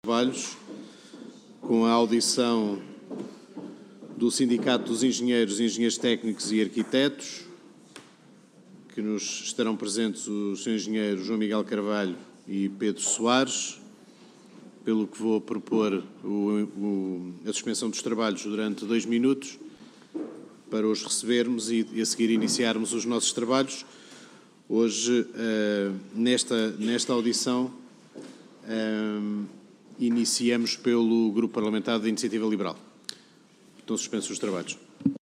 Trabalhos, com a audição do Sindicato dos Engenheiros Técnicos e Arquitetos, que nos estarão presentes o Sr. Engenheiro João Miguel Carvalho e Pedro Soares, pelo que vou propor a suspensão dos trabalhos durante 2 minutos, para os recebermos e a seguir iniciarmos os nossos trabalhos. Hoje, nesta audição, iniciamos pelo Grupo Parlamentar da Iniciativa Liberal. Estão suspensos os trabalhos.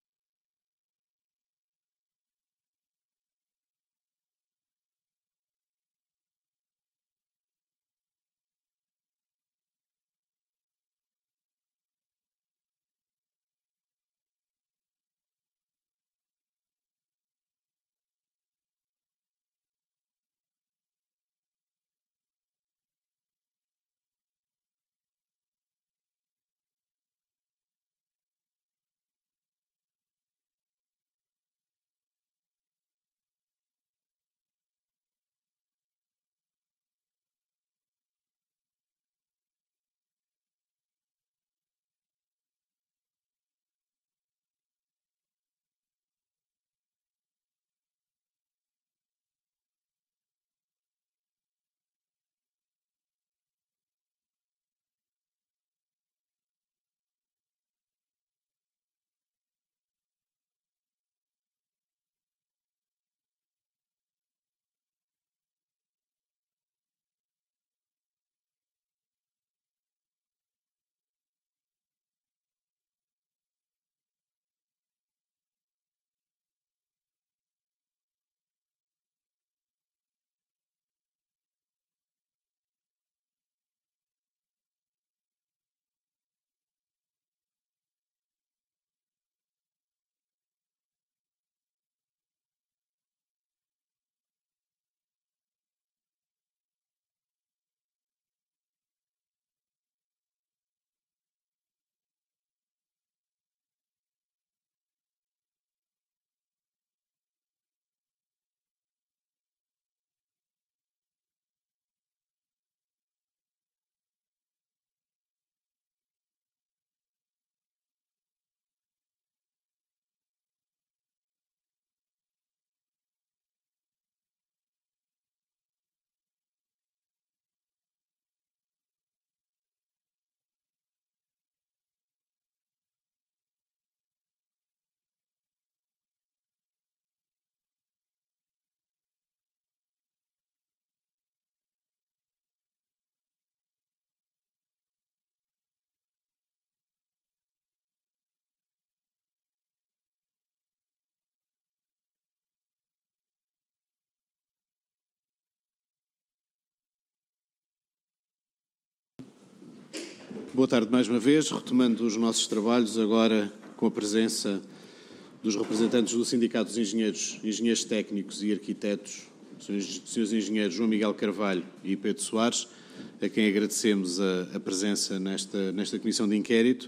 Boa tarde mais uma vez, retomando os nossos trabalhos, agora com a presença dos representantes do Sindicato dos Engenheiros Técnicos e Arquitetos, Srs. Engenheiros João Miguel Carvalho e Pedro Soares, a quem agradecemos a presença nesta comissão de inquérito.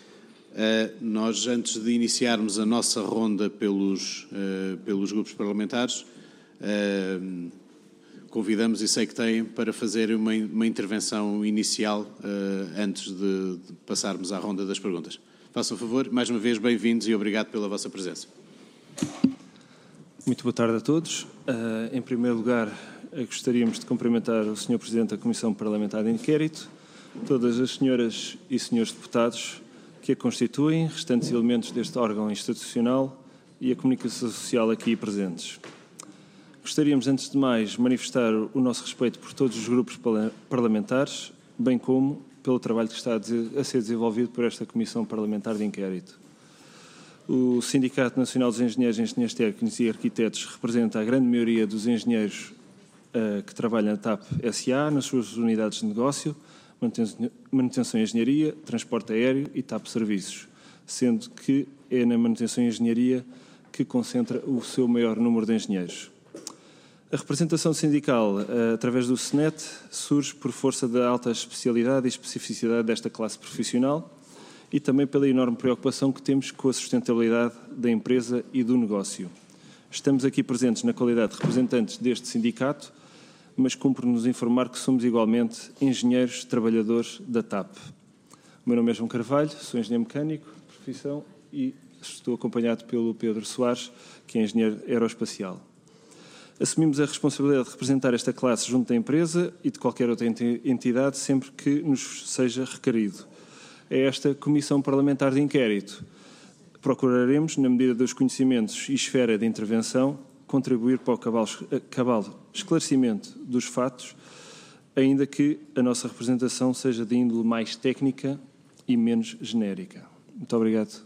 Nós, antes de iniciarmos a nossa ronda pelos grupos parlamentares, convidamos, e sei que têm, para fazer uma intervenção inicial antes de passarmos à ronda das perguntas. Façam favor, mais uma vez, bem-vindos e obrigado pela vossa presença. Muito boa tarde a todos. Em primeiro lugar, gostaríamos de cumprimentar o Sr. Presidente da Comissão Parlamentar de Inquérito, todas as senhoras e senhores deputados que a constituem, restantes elementos deste órgão institucional e a comunicação social aqui presentes. Gostaríamos, antes de mais, manifestar o nosso respeito por todos os grupos parlamentares, bem como pelo trabalho que está a ser desenvolvido por esta Comissão Parlamentar de Inquérito. O Sindicato Nacional dos Engenheiros Técnicos e Arquitetos representa a grande maioria dos engenheiros que trabalham na TAP SA, nas suas unidades de negócio, manutenção e engenharia, transporte aéreo e TAP Serviços, sendo que é na manutenção e engenharia que concentra o seu maior número de engenheiros. A representação sindical, através do SNET, surge por força da alta especialidade e especificidade desta classe profissional e também pela enorme preocupação que temos com a sustentabilidade da empresa e do negócio. Estamos aqui presentes na qualidade de representantes deste sindicato, mas cumpre-nos informar que somos igualmente engenheiros trabalhadores da TAP. O meu nome é João Carvalho, sou engenheiro mecânico de profissão e estou acompanhado pelo Pedro Soares, que é engenheiro aeroespacial. Assumimos a responsabilidade de representar esta classe junto da empresa e de qualquer outra entidade sempre que nos seja requerido. É esta Comissão Parlamentar de Inquérito. Procuraremos, na medida dos conhecimentos e esfera de intervenção, contribuir para o cabal esclarecimento dos fatos, ainda que a nossa representação seja de índole mais técnica e menos genérica. Muito obrigado.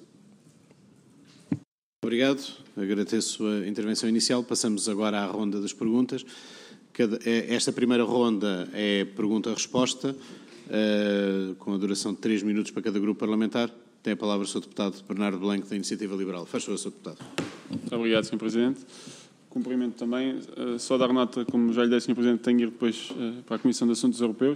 Obrigado, agradeço a intervenção inicial. Passamos agora à ronda das perguntas. Esta primeira ronda é pergunta-resposta, com a duração de 3 minutos para cada grupo parlamentar. Tem a palavra o Sr. Deputado Bernardo Blanco, da Iniciativa Liberal. Faz favor, Sr. Deputado. Muito obrigado, Sr. Presidente. Cumprimento também, só dar nota, como já lhe disse, Sr. Presidente, tenho que ir depois para a Comissão de Assuntos Europeus.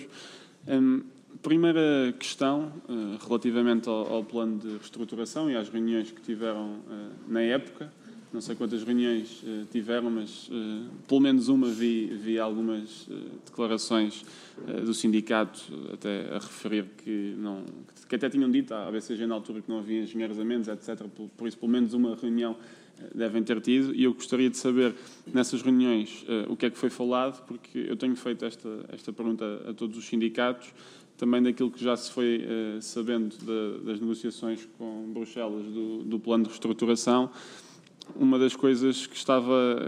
Primeira questão, relativamente ao plano de reestruturação e às reuniões que tiveram na época. Não sei quantas reuniões tiveram, mas pelo menos uma vi algumas declarações do sindicato até a referir que até tinham dito à BCG na altura que não havia engenheiros a menos, etc. Por isso, pelo menos uma reunião devem ter tido, e eu gostaria de saber, nessas reuniões, o que é que foi falado, porque eu tenho feito esta pergunta a todos os sindicatos, também daquilo que já se foi sabendo das negociações com Bruxelas do plano de reestruturação. Uma das coisas que estava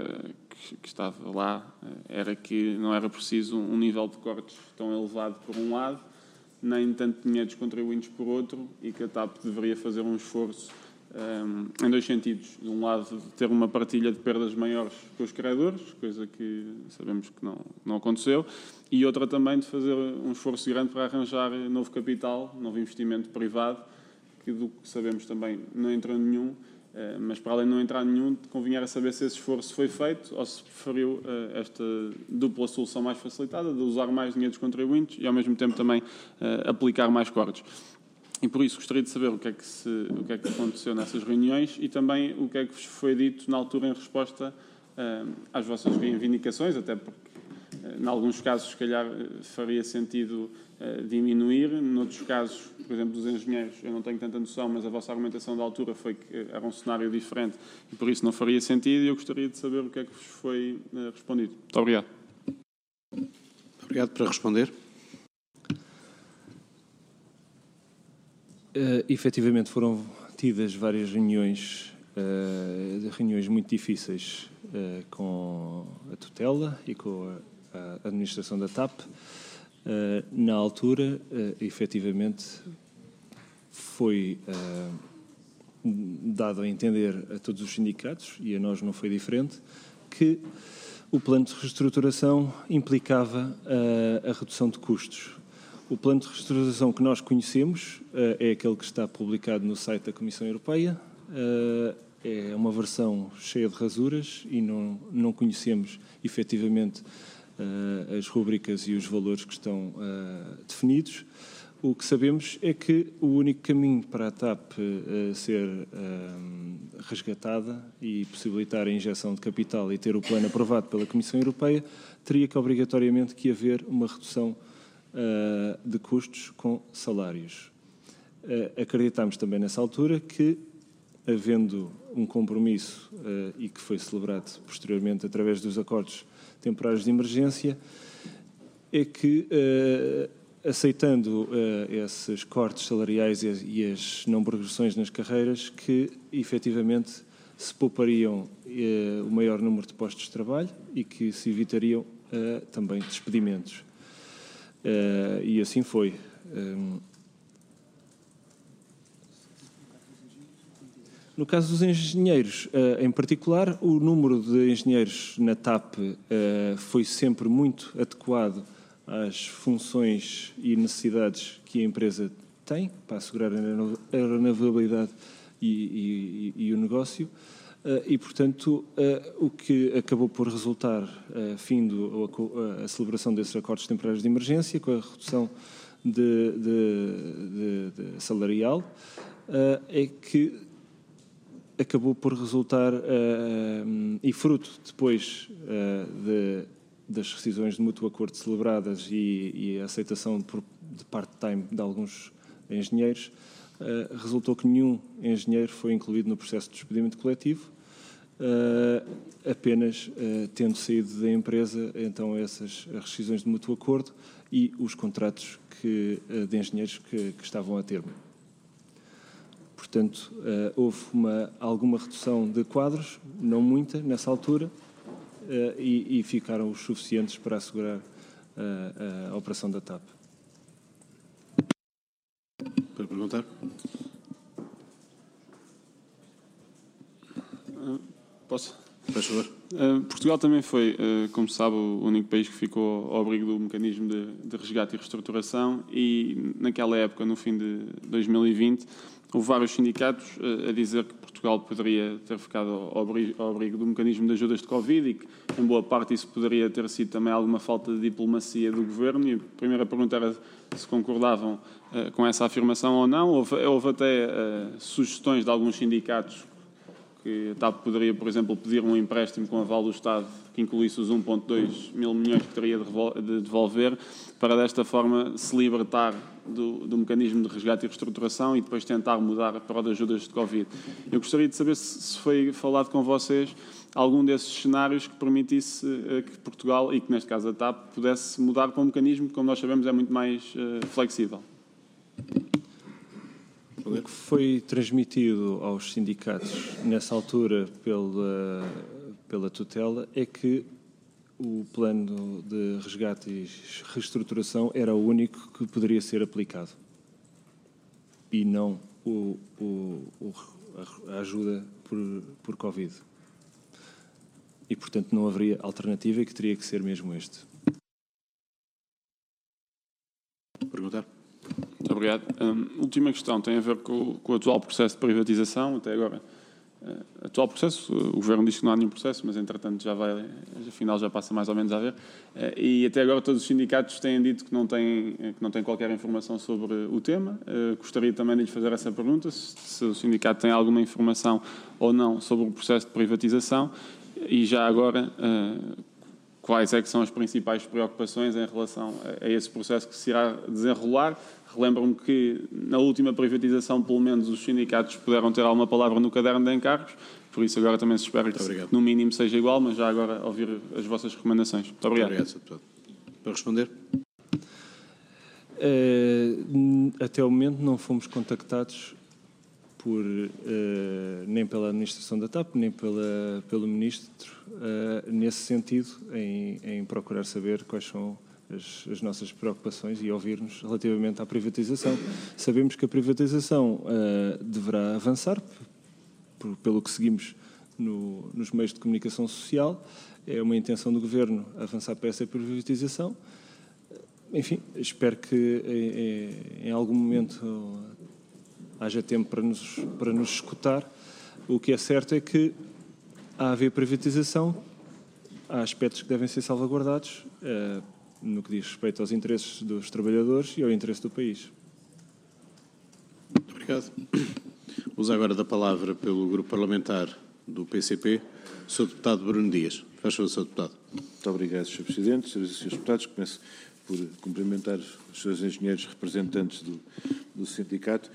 lá era que não era preciso um nível de cortes tão elevado por um lado, nem tanto dinheiro dos contribuintes por outro, e que a TAP deveria fazer um esforço em dois sentidos. De um lado, de ter uma partilha de perdas maiores com os credores, coisa que sabemos que não aconteceu, e outra também de fazer um esforço grande para arranjar novo capital, novo investimento privado, que do que sabemos também não entrou nenhum, mas para além de não entrar nenhum, convinha saber se esse esforço foi feito ou se preferiu esta dupla solução mais facilitada, de usar mais dinheiro dos contribuintes e ao mesmo tempo também aplicar mais cortes. E por isso gostaria de saber o que é que aconteceu nessas reuniões e também o que é que vos foi dito na altura em resposta às vossas reivindicações, até porque em alguns casos se calhar faria sentido diminuir, noutros casos, por exemplo, dos engenheiros, eu não tenho tanta noção, mas a vossa argumentação da altura foi que era um cenário diferente e por isso não faria sentido, e eu gostaria de saber o que é que vos foi respondido. Muito obrigado. Obrigado. Para responder. Efetivamente foram tidas várias reuniões muito difíceis com a tutela e com a administração da TAP. Na altura, efetivamente, foi dado a entender a todos os sindicatos, e a nós não foi diferente, que o plano de reestruturação implicava a redução de custos. O plano de reestruturação que nós conhecemos é aquele que está publicado no site da Comissão Europeia. É uma versão cheia de rasuras e não conhecemos efetivamente as rubricas e os valores que estão definidos. O que sabemos é que o único caminho para a TAP ser resgatada e possibilitar a injeção de capital e ter o plano aprovado pela Comissão Europeia teria que obrigatoriamente que haver uma redução de custos com salários. Acreditámos também nessa altura que, havendo um compromisso e que foi celebrado posteriormente através dos acordos temporários de emergência, é que, aceitando esses cortes salariais e as não progressões nas carreiras, que efetivamente se poupariam o maior número de postos de trabalho e que se evitariam também despedimentos. E assim foi. No caso dos engenheiros, em particular, o número de engenheiros na TAP foi sempre muito adequado às funções e necessidades que a empresa tem para assegurar a aeronavegabilidade e o negócio. E, portanto, o que acabou por resultar, findo a celebração desses acordos temporários de emergência, com a redução de salarial, é que acabou por resultar, e fruto depois das rescisões de mútuo acordo celebradas e a aceitação de part-time de alguns engenheiros, resultou que nenhum engenheiro foi incluído no processo de despedimento coletivo, apenas tendo saído da empresa então essas rescisões de mútuo acordo e os contratos de engenheiros que estavam a termo. Portanto, houve alguma redução de quadros, não muita, nessa altura, e ficaram os suficientes para assegurar a operação da TAP. Para perguntar? Posso? Faz favor. Portugal também foi, como se sabe, o único país que ficou ao abrigo do mecanismo de resgate e reestruturação, e naquela época, no fim de 2020, houve vários sindicatos a dizer que Portugal poderia ter ficado ao abrigo do mecanismo de ajudas de Covid e que, em boa parte, isso poderia ter sido também alguma falta de diplomacia do Governo. E a primeira pergunta era se concordavam com essa afirmação ou não. Houve até sugestões de alguns sindicatos que a TAP poderia, por exemplo, pedir um empréstimo com aval do Estado que incluísse os 1,2 mil milhões que teria de devolver, para desta forma se libertar do mecanismo de resgate e reestruturação e depois tentar mudar para o de ajudas de Covid. Eu gostaria de saber se foi falado com vocês algum desses cenários que permitisse que Portugal, e que neste caso a TAP, pudesse mudar para um mecanismo que, como nós sabemos, é muito mais flexível. O que foi transmitido aos sindicatos nessa altura pela tutela é que o plano de resgate e reestruturação era o único que poderia ser aplicado e não a ajuda por Covid. E, portanto, não haveria alternativa e que teria que ser mesmo este. Perguntar? Muito obrigado. Última questão tem a ver com o atual processo de privatização. Até agora, atual processo, o Governo diz que não há nenhum processo, mas entretanto afinal já passa mais ou menos a haver. E até agora todos os sindicatos têm dito que não têm qualquer informação sobre o tema. Gostaria também de lhe fazer essa pergunta, se o sindicato tem alguma informação ou não sobre o processo de privatização e já agora quais é que são as principais preocupações em relação a esse processo que se irá desenrolar. Relembro-me que na última privatização, pelo menos, os sindicatos puderam ter alguma palavra no caderno de encargos, por isso agora também se espera que no mínimo seja igual, mas já agora ouvir as vossas recomendações. Muito obrigado. Muito obrigado, Sr. Deputado. Para responder? Até o momento não fomos contactados nem pela administração da TAP, nem pelo Ministro, nesse sentido, em procurar saber quais são as nossas preocupações e ouvir-nos relativamente à privatização. Sabemos que a privatização deverá avançar, pelo que seguimos nos meios de comunicação social. É uma intenção do Governo avançar para essa privatização. Enfim, espero que em algum momento haja tempo para nos escutar. O que é certo é que, a haver privatização, há aspectos que devem ser salvaguardados no que diz respeito aos interesses dos trabalhadores e ao interesse do país. Muito obrigado. Uso agora da palavra pelo Grupo Parlamentar do PCP, o Sr. Deputado Bruno Dias. Faz favor, Sr. Deputado. Muito obrigado, Sr. Presidente, Srs. e Srs. Deputados. Começo por cumprimentar os seus engenheiros representantes do sindicato.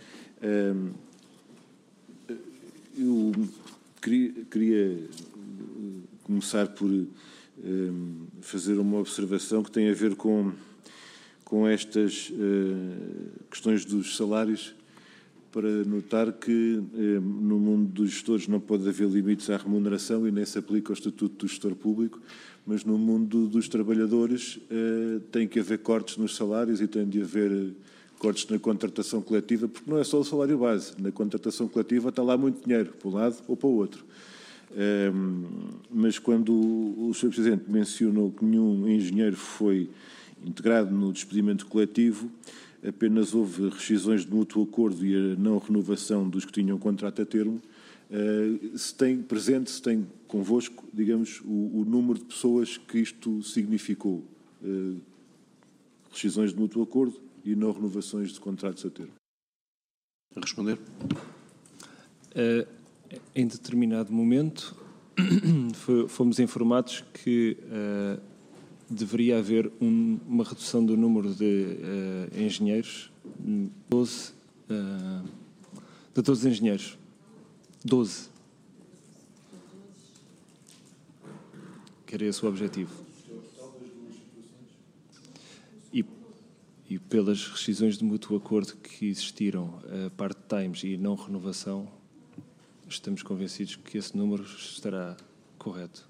Eu queria começar por fazer uma observação que tem a ver com estas questões dos salários, para notar que no mundo dos gestores não pode haver limites à remuneração e nem se aplica ao Estatuto do Gestor Público, mas no mundo dos trabalhadores tem que haver cortes nos salários e tem de haver cortes na contratação coletiva, porque não é só o salário base. Na contratação coletiva está lá muito dinheiro, para um lado ou para o outro. Mas quando o Sr. Presidente mencionou que nenhum engenheiro foi integrado no despedimento coletivo, apenas houve rescisões de mútuo acordo e a não renovação dos que tinham contrato a termo, se tem convosco, digamos, o número de pessoas que isto significou, rescisões de mútuo acordo e não renovações de contratos a termo. A responder? Em determinado momento, fomos informados que deveria haver uma redução do número de engenheiros, 12 engenheiros. 12. Que era esse o objetivo. E pelas rescisões de mútuo acordo que existiram, part-times e não renovação, estamos convencidos que esse número estará correto.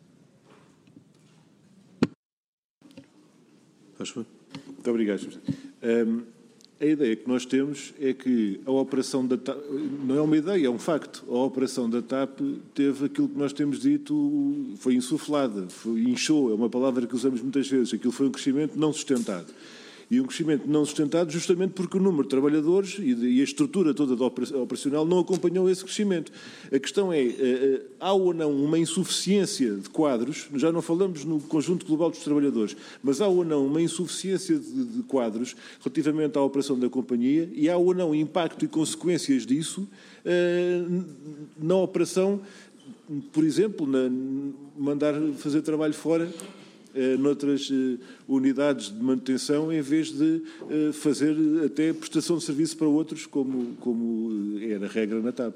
Muito obrigado, Sr. Presidente. A ideia que nós temos é que a operação da TAP, não é uma ideia, é um facto, a operação da TAP teve aquilo que nós temos dito, foi insuflada, inchou, é uma palavra que usamos muitas vezes, aquilo foi um crescimento não sustentado. E um crescimento não sustentado justamente porque o número de trabalhadores e a estrutura toda operacional não acompanhou esse crescimento. A questão é, há ou não uma insuficiência de quadros, já não falamos no conjunto global dos trabalhadores, mas há ou não uma insuficiência de quadros relativamente à operação da companhia e há ou não impacto e consequências disso na operação, por exemplo, mandar fazer trabalho fora noutras unidades de manutenção, em vez de fazer até prestação de serviço para outros, como era a regra na TAP.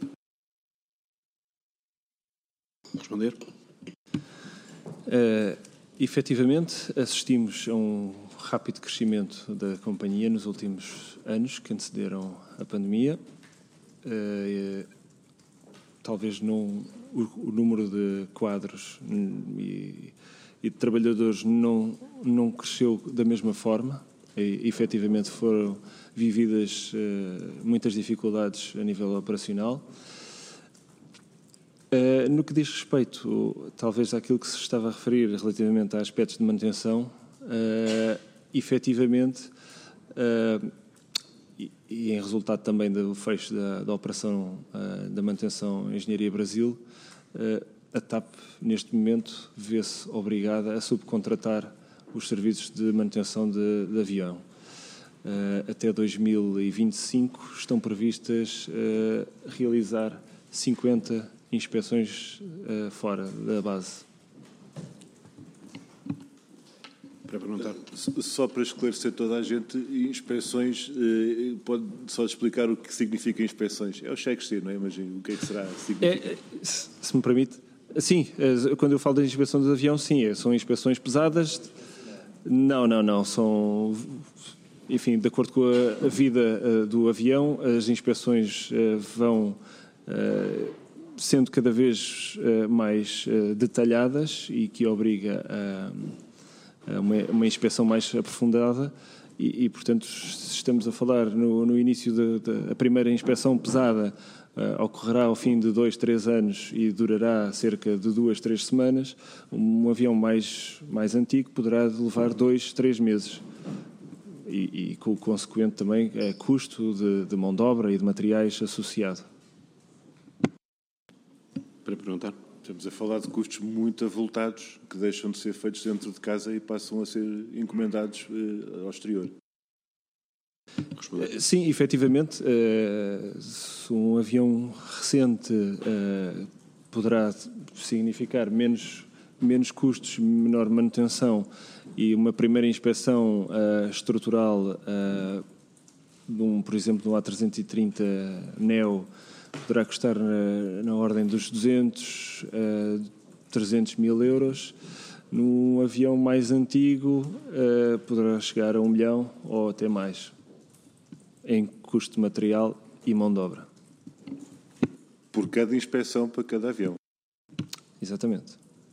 Responder? Efetivamente, assistimos a um rápido crescimento da companhia nos últimos anos que antecederam a pandemia. Talvez não o número de quadros e de trabalhadores não cresceu da mesma forma. Efetivamente foram vividas muitas dificuldades a nível operacional. No que diz respeito, talvez, àquilo que se estava a referir relativamente a aspectos de manutenção, efetivamente, e em resultado também do fecho da operação da manutenção Engenharia Brasil, a TAP, neste momento, vê-se obrigada a subcontratar os serviços de manutenção de avião. Até 2025 estão previstas realizar 50 inspeções fora da base. Para perguntar. Só para esclarecer toda a gente, inspeções, pode só explicar o que significa inspeções? É o cheque-se, não é? Imagino, o que é que será significa? Se me permite. Sim, quando eu falo da inspeção do avião, sim, são inspeções pesadas. Não, são, enfim, de acordo com a vida do avião, as inspeções vão sendo cada vez mais detalhadas e que obriga a uma inspeção mais aprofundada e, portanto, estamos a falar no início da primeira inspeção pesada, ocorrerá ao fim de 2-3 anos e durará cerca de 2-3 semanas. Um avião mais antigo poderá levar 2-3 meses. E com o consequente também custo de mão de obra e de materiais associado. Para perguntar. Estamos a falar de custos muito avultados que deixam de ser feitos dentro de casa e passam a ser encomendados ao exterior. Sim, efetivamente, um avião recente poderá significar menos custos, menor manutenção e uma primeira inspeção estrutural, por exemplo, de um A330 Neo, poderá custar na ordem dos 200 a 300 mil euros. Num avião mais antigo, poderá chegar a 1 milhão ou até mais, em custo de material e mão de obra. Por cada inspeção para cada avião. Exatamente.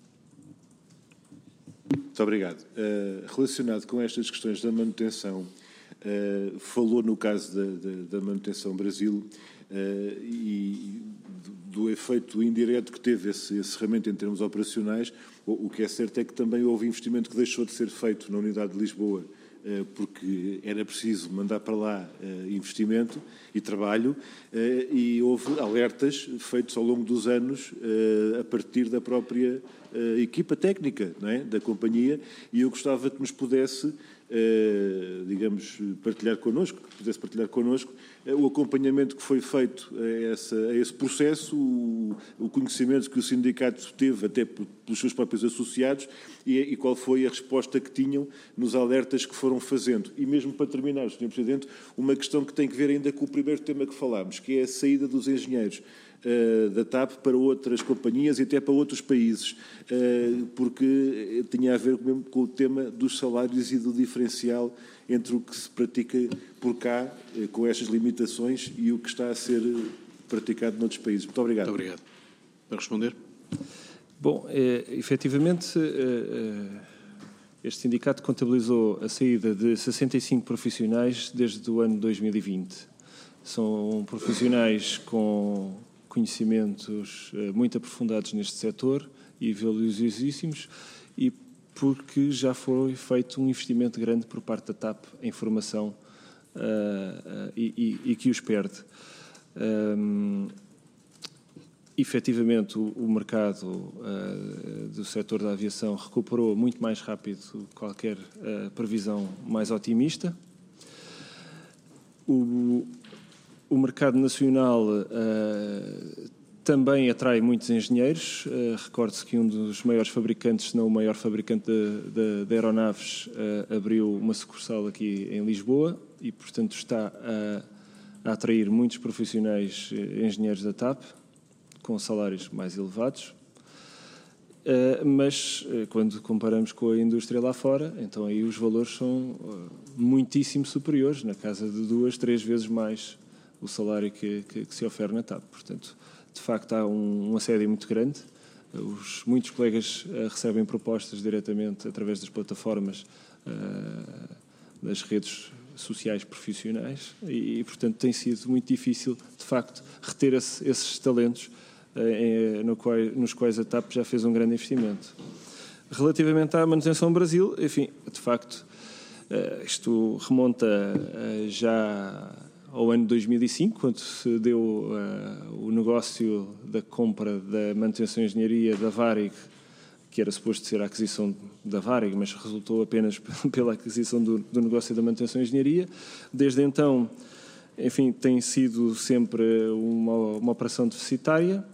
Muito obrigado. Relacionado com estas questões da manutenção, falou no caso da manutenção Brasil e do efeito indireto que teve esse encerramento em termos operacionais. O que é certo é que também houve investimento que deixou de ser feito na unidade de Lisboa, porque era preciso mandar para lá investimento e trabalho, e houve alertas feitos ao longo dos anos a partir da própria equipa técnica, não é, da companhia, e eu gostava que nos pudesse digamos, partilhar connosco, que pudesse partilhar connosco, o acompanhamento que foi feito a esse processo, o conhecimento que o sindicato teve até pelos seus próprios associados e qual foi a resposta que tinham nos alertas que foram fazendo. E mesmo para terminar, Sr. Presidente, uma questão que tem que ver ainda com o primeiro tema que falámos, que é a saída dos engenheiros da TAP para outras companhias e até para outros países, porque tinha a ver mesmo com o tema dos salários e do diferencial entre o que se pratica por cá, com estas limitações, e o que está a ser praticado noutros países. Muito obrigado. Muito obrigado. Para responder? Bom, efetivamente, este sindicato contabilizou a saída de 65 profissionais desde o ano 2020. São profissionais com conhecimentos muito aprofundados neste setor e valiosíssimos, e porque já foi feito um investimento grande por parte da TAP em formação e que os perde. Efetivamente, o mercado do setor da aviação recuperou muito mais rápido que qualquer previsão mais otimista. O mercado nacional também atrai muitos engenheiros. Recorde-se que um dos maiores fabricantes, se não o maior fabricante de aeronaves, abriu uma sucursal aqui em Lisboa e, portanto, está a atrair muitos profissionais engenheiros da TAP, com salários mais elevados. Mas, quando comparamos com a indústria lá fora, então aí os valores são muitíssimo superiores, na casa de 2, 3 vezes mais o salário que se oferece na TAP. Portanto, de facto, há um assédio muito grande. Muitos colegas recebem propostas diretamente através das plataformas das redes sociais profissionais e, portanto, tem sido muito difícil, de facto, reter esses talentos nos quais a TAP já fez um grande investimento. Relativamente à manutenção do Brasil, enfim, de facto, isto remonta já ao ano 2005, quando se deu o negócio da compra da manutenção e engenharia da Varig, que era suposto ser a aquisição da Varig, mas resultou apenas pela aquisição do negócio da manutenção e engenharia. Desde então, enfim, tem sido sempre uma operação deficitária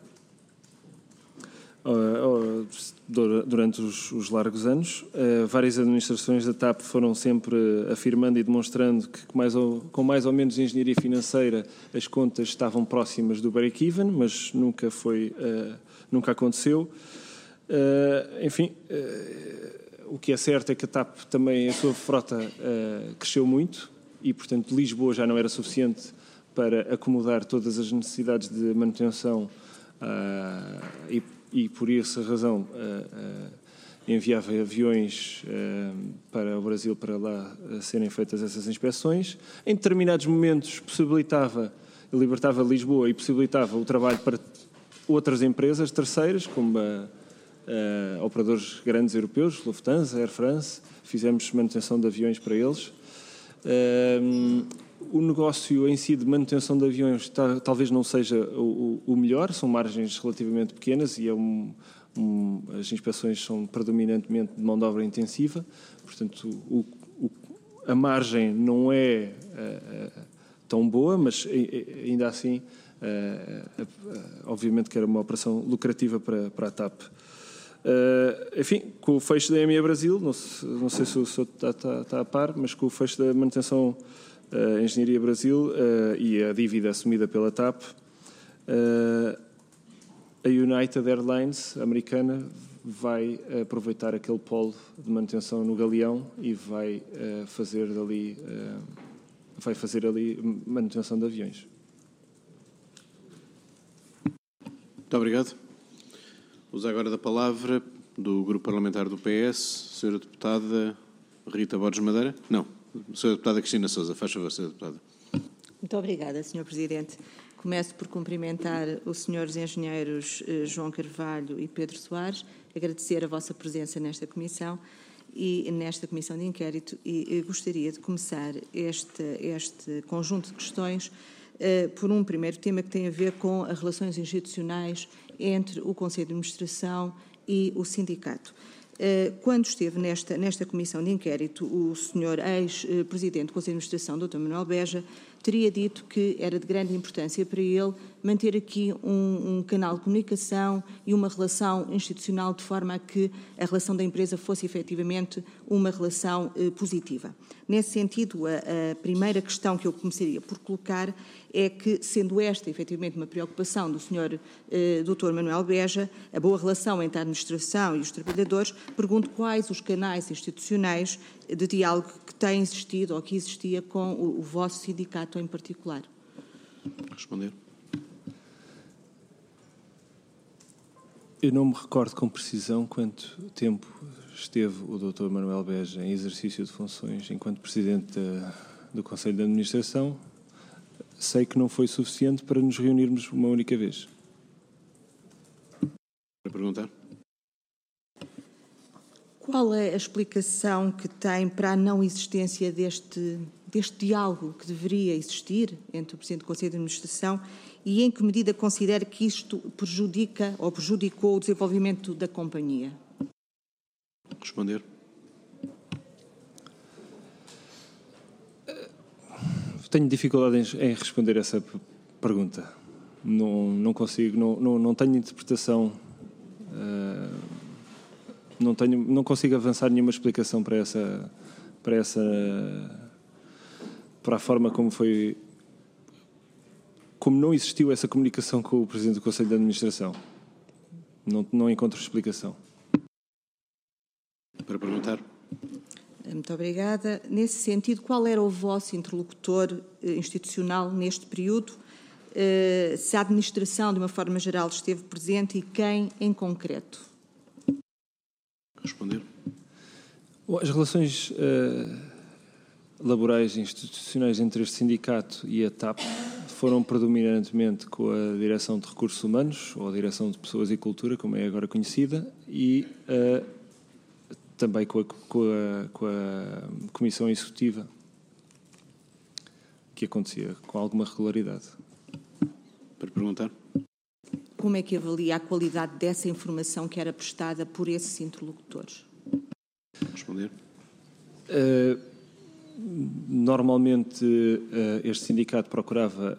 durante os largos anos. Várias administrações da TAP foram sempre afirmando e demonstrando que com mais ou menos engenharia financeira as contas estavam próximas do break-even, mas nunca aconteceu. Enfim, o que é certo é que a TAP também, a sua frota cresceu muito e, portanto, Lisboa já não era suficiente para acomodar todas as necessidades de manutenção e por essa razão enviava aviões para o Brasil para lá serem feitas essas inspeções. Em determinados momentos libertava Lisboa e possibilitava o trabalho para outras empresas terceiras, como operadores grandes europeus, Lufthansa, Air France. Fizemos manutenção de aviões para eles. O negócio em si de manutenção de aviões talvez não seja o melhor, são margens relativamente pequenas e as inspeções são predominantemente de mão de obra intensiva, portanto a margem não é tão boa, mas ainda assim obviamente que era uma operação lucrativa para a TAP. Enfim, com o fecho da EMEA Brasil, não sei se o senhor está a par, mas com o fecho da manutenção Engenharia Brasil e a dívida assumida pela TAP, a United Airlines americana vai aproveitar aquele polo de manutenção no Galeão e vai fazer ali manutenção de aviões. Muito obrigado. Uso agora da palavra do Grupo Parlamentar do PS, Sra. Deputada Rita Borges Madeira. Não. Sra. Deputada Cristina Sousa, faz favor, Sra. Deputada. Muito obrigada, Sr. Presidente. Começo por cumprimentar os senhores engenheiros João Carvalho e Pedro Soares, agradecer a vossa presença nesta comissão e nesta comissão de inquérito e gostaria de começar este conjunto de questões por um primeiro tema que tem a ver com as relações institucionais entre o Conselho de Administração e o sindicato. Quando esteve nesta comissão de inquérito, o senhor ex-presidente do Conselho de Administração, Dr. Manuel Beja, teria dito que era de grande importância para ele manter aqui um canal de comunicação e uma relação institucional de forma a que a relação da empresa fosse efetivamente uma relação positiva. Nesse sentido, a primeira questão que eu começaria por colocar é que, sendo esta efetivamente uma preocupação do Sr. Dr. Manuel Beja, a boa relação entre a administração e os trabalhadores, pergunto quais os canais institucionais de diálogo que têm existido ou que existia com o vosso sindicato em particular. Responder. Eu não me recordo com precisão quanto tempo esteve o Dr. Manuel Beja em exercício de funções enquanto Presidente do Conselho de Administração. Sei que não foi suficiente para nos reunirmos uma única vez. Para perguntar. Qual é a explicação que tem para a não existência deste diálogo que deveria existir entre o Presidente do Conselho de Administração e em que medida considera que isto prejudica ou prejudicou o desenvolvimento da companhia? Responder. Tenho dificuldade em responder essa pergunta. Não consigo, não tenho interpretação, não consigo avançar nenhuma explicação para a forma como foi, como não existiu essa comunicação com o Presidente do Conselho de Administração. Não encontro explicação. Para perguntar. Muito obrigada. Nesse sentido, qual era o vosso interlocutor institucional neste período? Se a administração, de uma forma geral, esteve presente e quem em concreto? Responder. As relações laborais e institucionais entre este sindicato e a TAP foram predominantemente com a Direção de Recursos Humanos, ou a Direção de Pessoas e Cultura, como é agora conhecida, e também com a Comissão Executiva, que acontecia com alguma regularidade. Para perguntar. Como é que avalia a qualidade dessa informação que era prestada por esses interlocutores? Responder. Normalmente, este sindicato procurava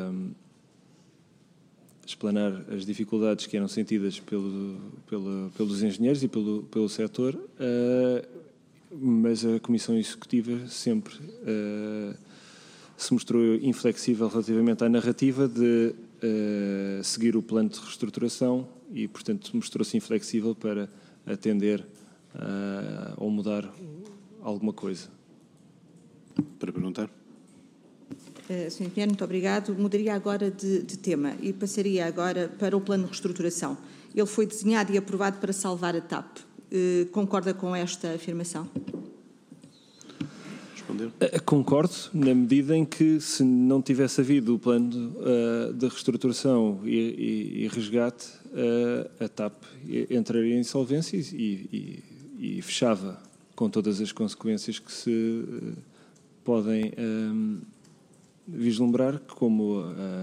explanar as dificuldades que eram sentidas pelos engenheiros e pelo setor, mas a Comissão Executiva sempre se mostrou inflexível relativamente à narrativa de seguir o plano de reestruturação e, portanto, mostrou-se inflexível para atender ou mudar alguma coisa. Para perguntar. Sr. Engenheiro, muito obrigado. Mudaria agora de tema e passaria agora para o plano de reestruturação. Ele foi desenhado e aprovado para salvar a TAP. Concorda com esta afirmação? Responder. Concordo, na medida em que, se não tivesse havido o plano de reestruturação e resgate, a TAP entraria em insolvência e fechava, com todas as consequências que se podem vislumbrar, como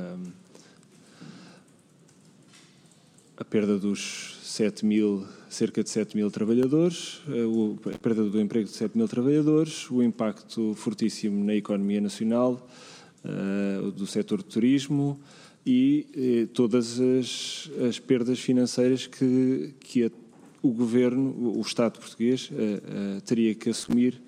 a perda dos cerca de 7 mil trabalhadores, a perda do emprego de 7 mil trabalhadores, o impacto fortíssimo na economia nacional, do setor de turismo e todas as perdas financeiras que o Governo, o Estado português, teria que assumir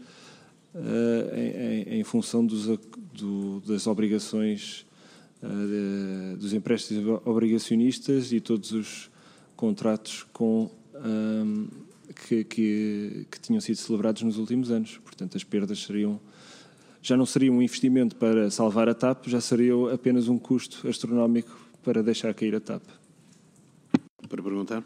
em função das obrigações, dos empréstimos obrigacionistas e todos os contratos que tinham sido celebrados nos últimos anos. Portanto, as perdas já não seriam um investimento para salvar a TAP, já seriam apenas um custo astronómico para deixar cair a TAP. Para perguntar.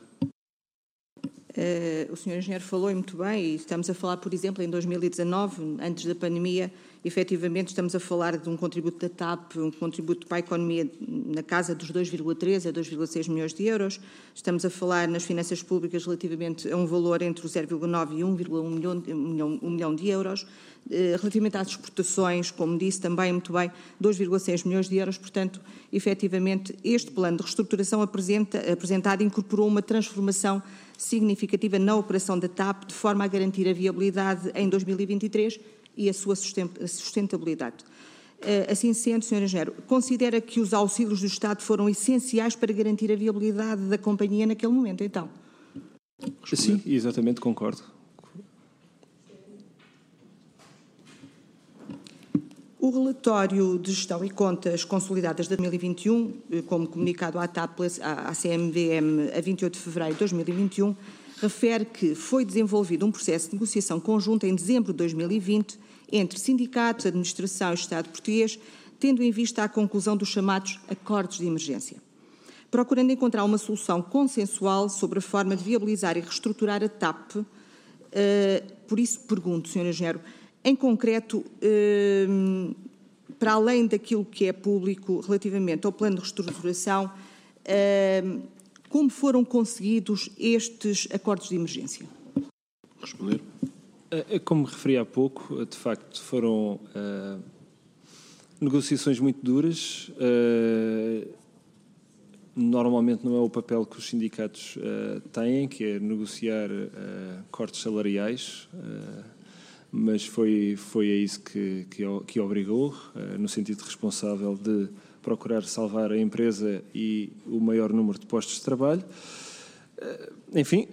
O Sr. Engenheiro falou muito bem, e estamos a falar, por exemplo, em 2019, antes da pandemia, efetivamente estamos a falar de um contributo da TAP, um contributo para a economia na casa dos 2,3 a 2,6 milhões de euros. Estamos a falar nas finanças públicas relativamente a um valor entre o 0,9 e 1,1 milhão de euros. Relativamente às exportações, como disse também muito bem, 2,6 milhões de euros. Portanto, efetivamente, este plano de reestruturação apresentado incorporou uma transformação significativa na operação da TAP, de forma a garantir a viabilidade em 2023 e a sua sustentabilidade. Assim sendo, Sr. Engenheiro, considera que os auxílios do Estado foram essenciais para garantir a viabilidade da companhia naquele momento, então? Sim, exatamente, concordo. O relatório de gestão e contas consolidadas de 2021, como comunicado à TAP, à CMVM, a 28 de fevereiro de 2021, refere que foi desenvolvido um processo de negociação conjunta em dezembro de 2020 entre sindicatos, administração e Estado português, tendo em vista a conclusão dos chamados acordos de emergência, procurando encontrar uma solução consensual sobre a forma de viabilizar e reestruturar a TAP. Por isso pergunto, Sr. Engenheiro, em concreto, para além daquilo que é público relativamente ao plano de reestruturação, como foram conseguidos estes acordos de emergência? Responder. Como referi há pouco, de facto foram negociações muito duras. Normalmente não é o papel que os sindicatos têm, que é negociar cortes salariais, mas foi a isso que obrigou, no sentido responsável de procurar salvar a empresa e o maior número de postos de trabalho. Enfim,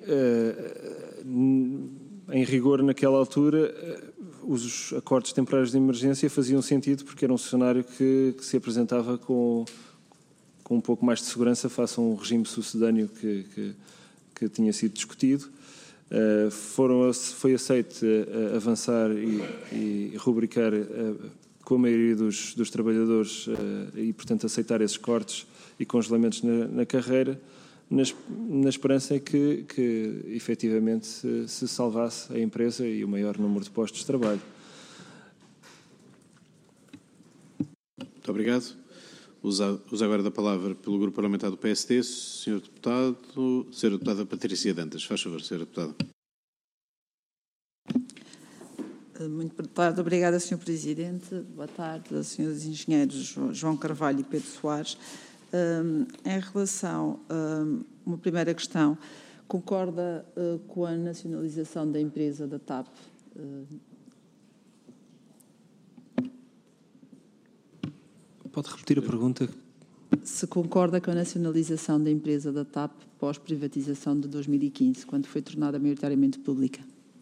em rigor, naquela altura, os acordos temporários de emergência faziam sentido porque era um cenário que se apresentava com um pouco mais de segurança face a um regime sucedâneo que tinha sido discutido. Foi aceito avançar e rubricar com a maioria dos trabalhadores e, portanto, aceitar esses cortes e congelamentos na carreira, na esperança que efetivamente se salvasse a empresa e o maior número de postos de trabalho. Muito obrigado. Usa agora da palavra pelo Grupo Parlamentar do PSD, Sra. Deputada Patrícia Dantas. Faz favor, Sra. Deputada. Muito boa tarde. Obrigada, Sr. Presidente. Boa tarde, Srs. Engenheiros João Carvalho e Pedro Soares. Em relação a uma primeira questão, concorda com a nacionalização da empresa da TAP? Pode repetir a pergunta? Se concorda com a nacionalização da empresa da TAP pós-privatização de 2015, quando foi tornada maioritariamente pública?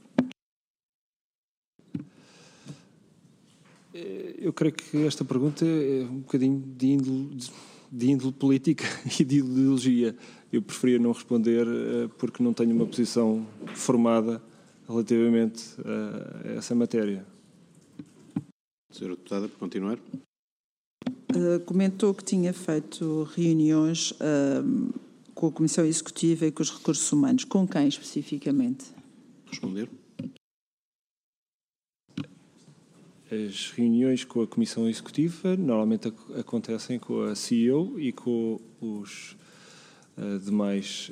Eu creio que esta pergunta é um bocadinho de índole política e de ideologia. Eu preferia não responder porque não tenho uma posição formada relativamente a essa matéria. Sra. Deputada, para continuar. Comentou que tinha feito reuniões com a Comissão Executiva e com os recursos humanos. Com quem especificamente? Responder. As reuniões com a Comissão Executiva normalmente acontecem com a CEO e com os demais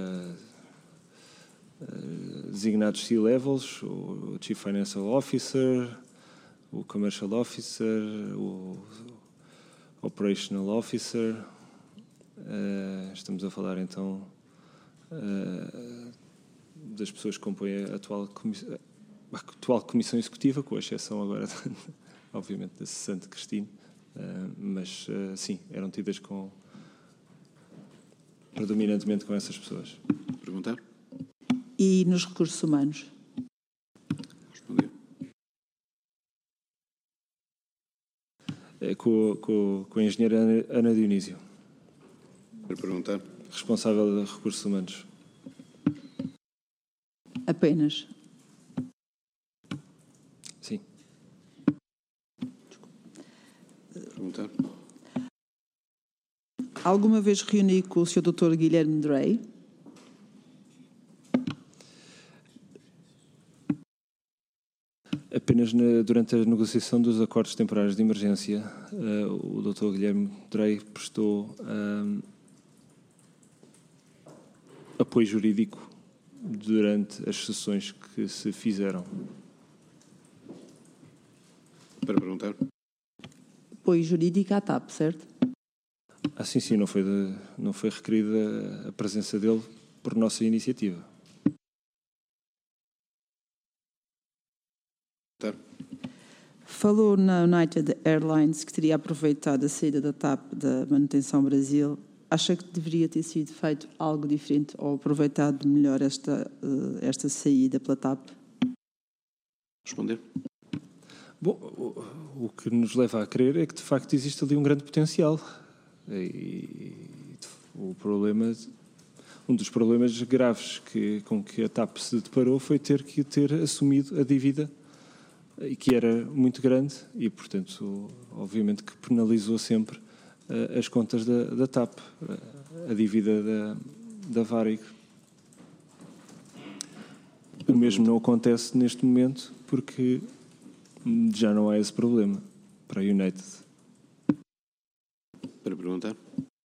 designados C-levels, o Chief Financial Officer, o Commercial Officer, o Operational Officer. Estamos a falar então das pessoas que compõem a atual Comissão Executiva, com a exceção agora, obviamente, da cessante Cristina, mas sim, eram tidas predominantemente com essas pessoas. Perguntar? E nos recursos humanos? Responder. Com a engenheira Ana Dionísio. Quero perguntar? Responsável de recursos humanos. Apenas? Sim. Perguntar? Alguma vez reuni com o Sr. Dr. Guilherme Drey? Apenas durante a negociação dos acordos temporários de emergência, o Dr. Guilherme Drey prestou apoio jurídico durante as sessões que se fizeram. Para perguntar? Apoio jurídico à TAP, certo? Sim, não foi requerida a presença dele por nossa iniciativa. Falou na United Airlines que teria aproveitado a saída da TAP da Manutenção Brasil. Acha que deveria ter sido feito algo diferente ou aproveitado melhor esta saída pela TAP? Responder. Bom, o que nos leva a crer é que, de facto, existe ali um grande potencial. Um dos problemas graves com que a TAP se deparou foi ter assumido a dívida, que era muito grande e, portanto, obviamente que penalizou sempre as contas da TAP, a dívida da Varig. O mesmo não acontece neste momento porque já não há esse problema para a United. Para perguntar.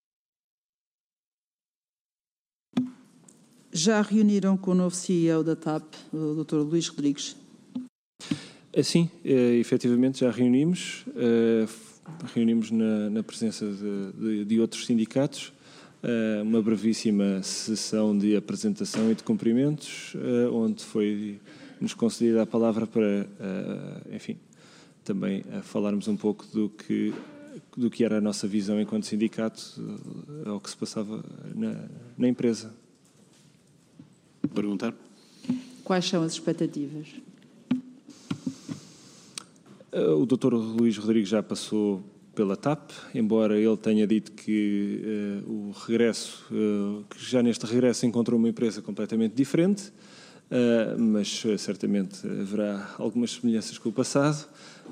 Já reuniram com o novo CEO da TAP, o Dr. Luís Rodrigues? Sim, efetivamente já reunimos. Reunimos na presença de outros sindicatos, uma brevíssima sessão de apresentação e de cumprimentos, onde foi-nos concedida a palavra para, enfim, também falarmos um pouco do que era a nossa visão enquanto sindicato ao que se passava na empresa. Perguntar. Quais são as expectativas? O Dr. Luís Rodrigues já passou pela TAP, embora ele tenha dito que o regresso, que já neste regresso encontrou uma empresa completamente diferente, mas certamente haverá algumas semelhanças com o passado.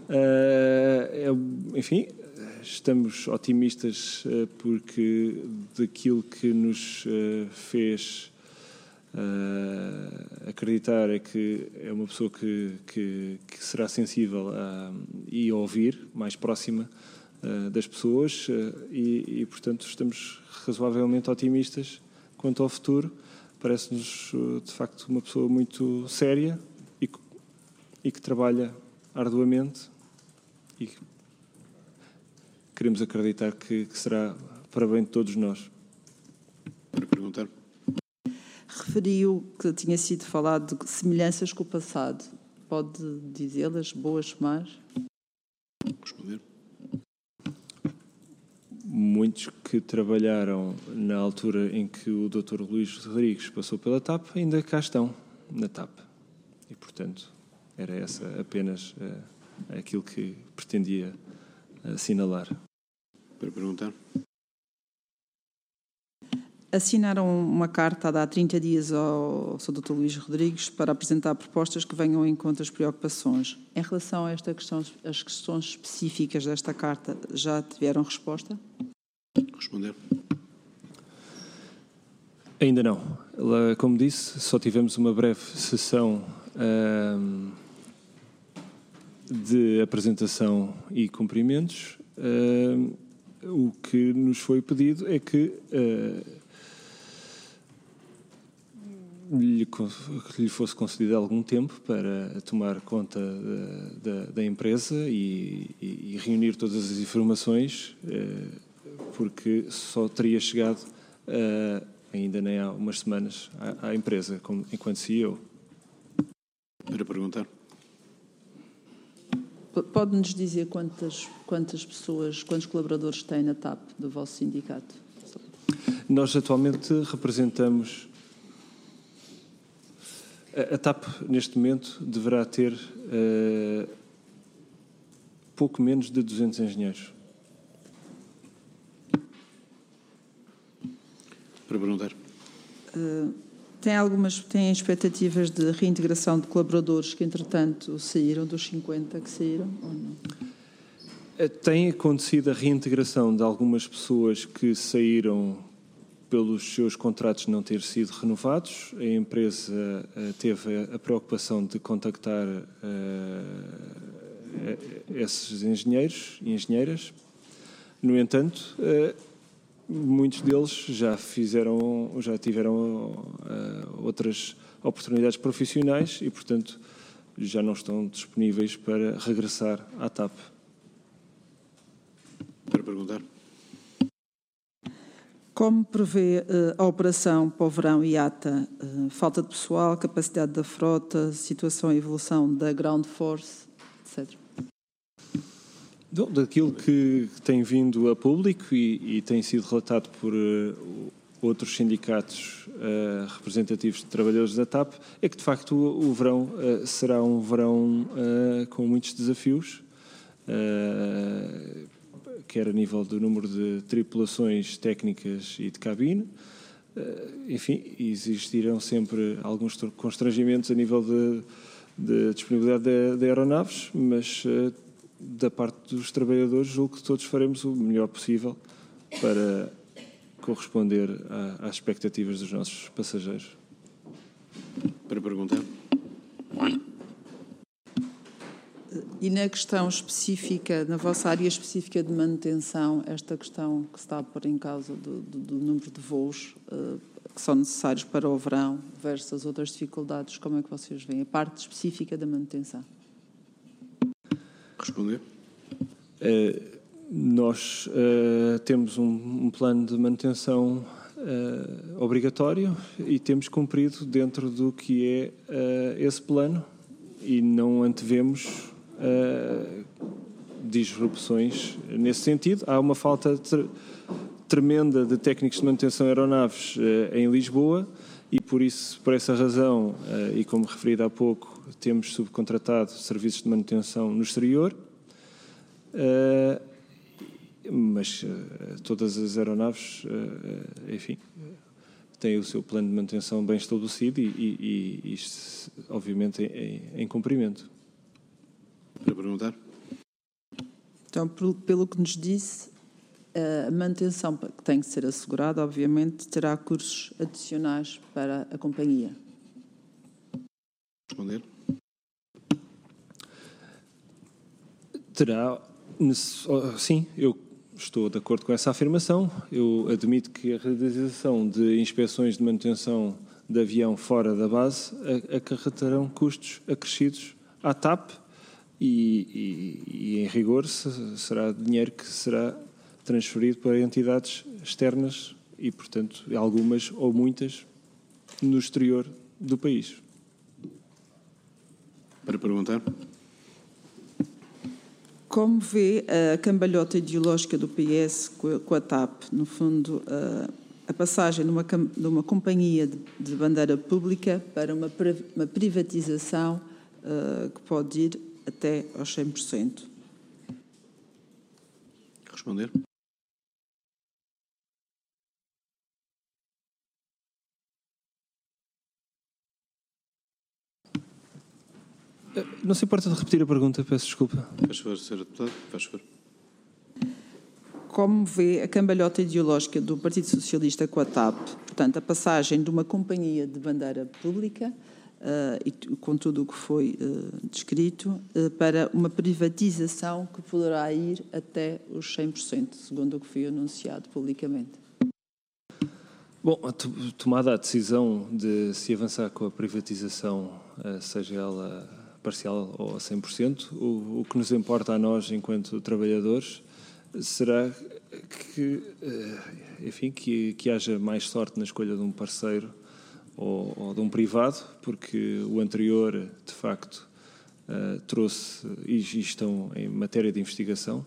Enfim, estamos otimistas porque daquilo que nos fez acreditar é que é uma pessoa que será sensível e a ouvir, mais próxima das pessoas e, portanto, estamos razoavelmente otimistas quanto ao futuro. Parece-nos, de facto, uma pessoa muito séria e que trabalha arduamente e queremos acreditar que será para bem de todos nós. Para perguntar. Referiu que tinha sido falado de semelhanças com o passado. Pode dizê-las, boas, más? Responder. Muitos que trabalharam na altura em que o Dr. Luís Rodrigues passou pela TAP ainda cá estão na TAP. E, portanto, era essa apenas aquilo que pretendia assinalar. Para perguntar. Assinaram uma carta há 30 dias ao Sr. Dr. Luís Rodrigues para apresentar propostas que venham em conta as preocupações. Em relação a esta questão, as questões específicas desta carta já tiveram resposta? Responder. Ainda não. Como disse, só tivemos uma breve sessão de apresentação e cumprimentos. O que nos foi pedido é que lhe fosse concedido algum tempo para tomar conta da empresa e reunir todas as informações, porque só teria chegado ainda nem há umas semanas à empresa enquanto CEO. Para perguntar. Pode-nos dizer quantas pessoas, quantos colaboradores tem na TAP do vosso sindicato? Nós atualmente representamos... A TAP, neste momento, deverá ter pouco menos de 200 engenheiros. Para perguntar. Tem expectativas de reintegração de colaboradores que, entretanto, saíram dos 50 que saíram ou não? Tem acontecido a reintegração de algumas pessoas que saíram pelos seus contratos não ter sido renovados. A empresa teve a preocupação de contactar esses engenheiros e engenheiras. No entanto, muitos deles já tiveram outras oportunidades profissionais e, portanto, já não estão disponíveis para regressar à TAP. Para perguntar. Como prevê a operação para o verão IATA? Falta de pessoal, capacidade da frota, situação e evolução da ground force etc. Daquilo que tem vindo a público e tem sido relatado por outros sindicatos representativos de trabalhadores da TAP, é que, de facto, o verão será um verão com muitos desafios, quer a nível do número de tripulações técnicas e de cabine. Enfim, existirão sempre alguns constrangimentos a nível de disponibilidade de aeronaves, mas da parte dos trabalhadores julgo que todos faremos o melhor possível para corresponder às expectativas dos nossos passageiros. Para perguntar. E na questão específica, na vossa área específica de manutenção, esta questão que se está a pôr em causa do número de voos que são necessários para o verão versus as outras dificuldades, como é que vocês veem? A parte específica da manutenção. Responder. Nós temos um plano de manutenção obrigatório e temos cumprido dentro do que é esse plano e não antevemos disrupções nesse sentido. Há uma falta tremenda de técnicos de manutenção de aeronaves em Lisboa e por essa razão, e como referido há pouco, temos subcontratado serviços de manutenção no exterior, mas todas as aeronaves, enfim, têm o seu plano de manutenção bem estabelecido e isto, obviamente, em cumprimento. Para perguntar. Então, pelo que nos disse, a manutenção que tem que ser assegurada, obviamente, terá custos adicionais para a companhia. Responder. Terá, sim, eu estou de acordo com essa afirmação. Eu admito que a realização de inspeções de manutenção de avião fora da base acarretarão custos acrescidos à TAP e em rigor, será dinheiro que será transferido para entidades externas e, portanto, algumas ou muitas no exterior do país. Para perguntar. Como vê a cambalhota ideológica do PS com a TAP? No fundo, a passagem de uma companhia de bandeira pública para uma privatização que pode ir até aos 100%. Responder. Não se importa de repetir a pergunta, peço desculpa. Faz favor, Sr. Deputado. Faz favor. Como vê a cambalhota ideológica do Partido Socialista com a TAP? Portanto, a passagem de uma companhia de bandeira pública e com tudo o que foi descrito, para uma privatização que poderá ir até os 100%, segundo o que foi anunciado publicamente. Bom, tomada a decisão de se avançar com a privatização, seja ela parcial ou a 100%, o que nos importa a nós, enquanto trabalhadores, será que haja mais sorte na escolha de um parceiro ou de um privado, porque o anterior, de facto, trouxe, e estão em matéria de investigação,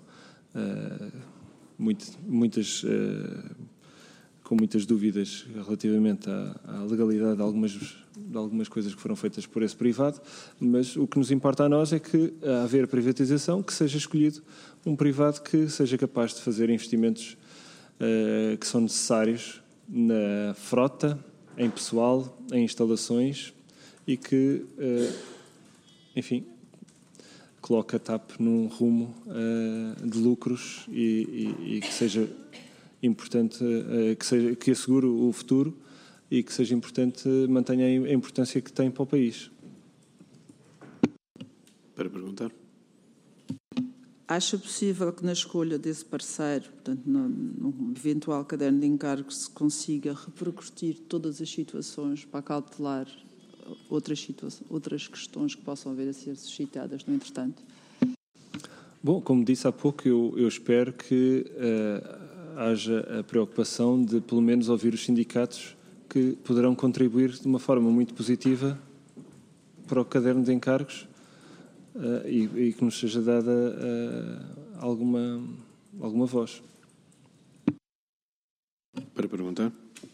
com muitas dúvidas relativamente à legalidade de algumas coisas que foram feitas por esse privado, mas o que nos importa a nós é que, a haver privatização, que seja escolhido um privado que seja capaz de fazer investimentos que são necessários na frota, em pessoal, em instalações e que, enfim, coloque a TAP num rumo de lucros e que seja importante, que assegure o futuro e que seja importante, mantenha a importância que tem para o país. Para perguntar. Acha possível que na escolha desse parceiro, portanto, num eventual caderno de encargos, se consiga repercutir todas as situações para cautelar outras questões que possam vir a ser suscitadas no entretanto? Bom, como disse há pouco, eu espero que haja a preocupação de, pelo menos, ouvir os sindicatos que poderão contribuir de uma forma muito positiva para o caderno de encargos e que nos seja dada alguma voz. Para perguntar.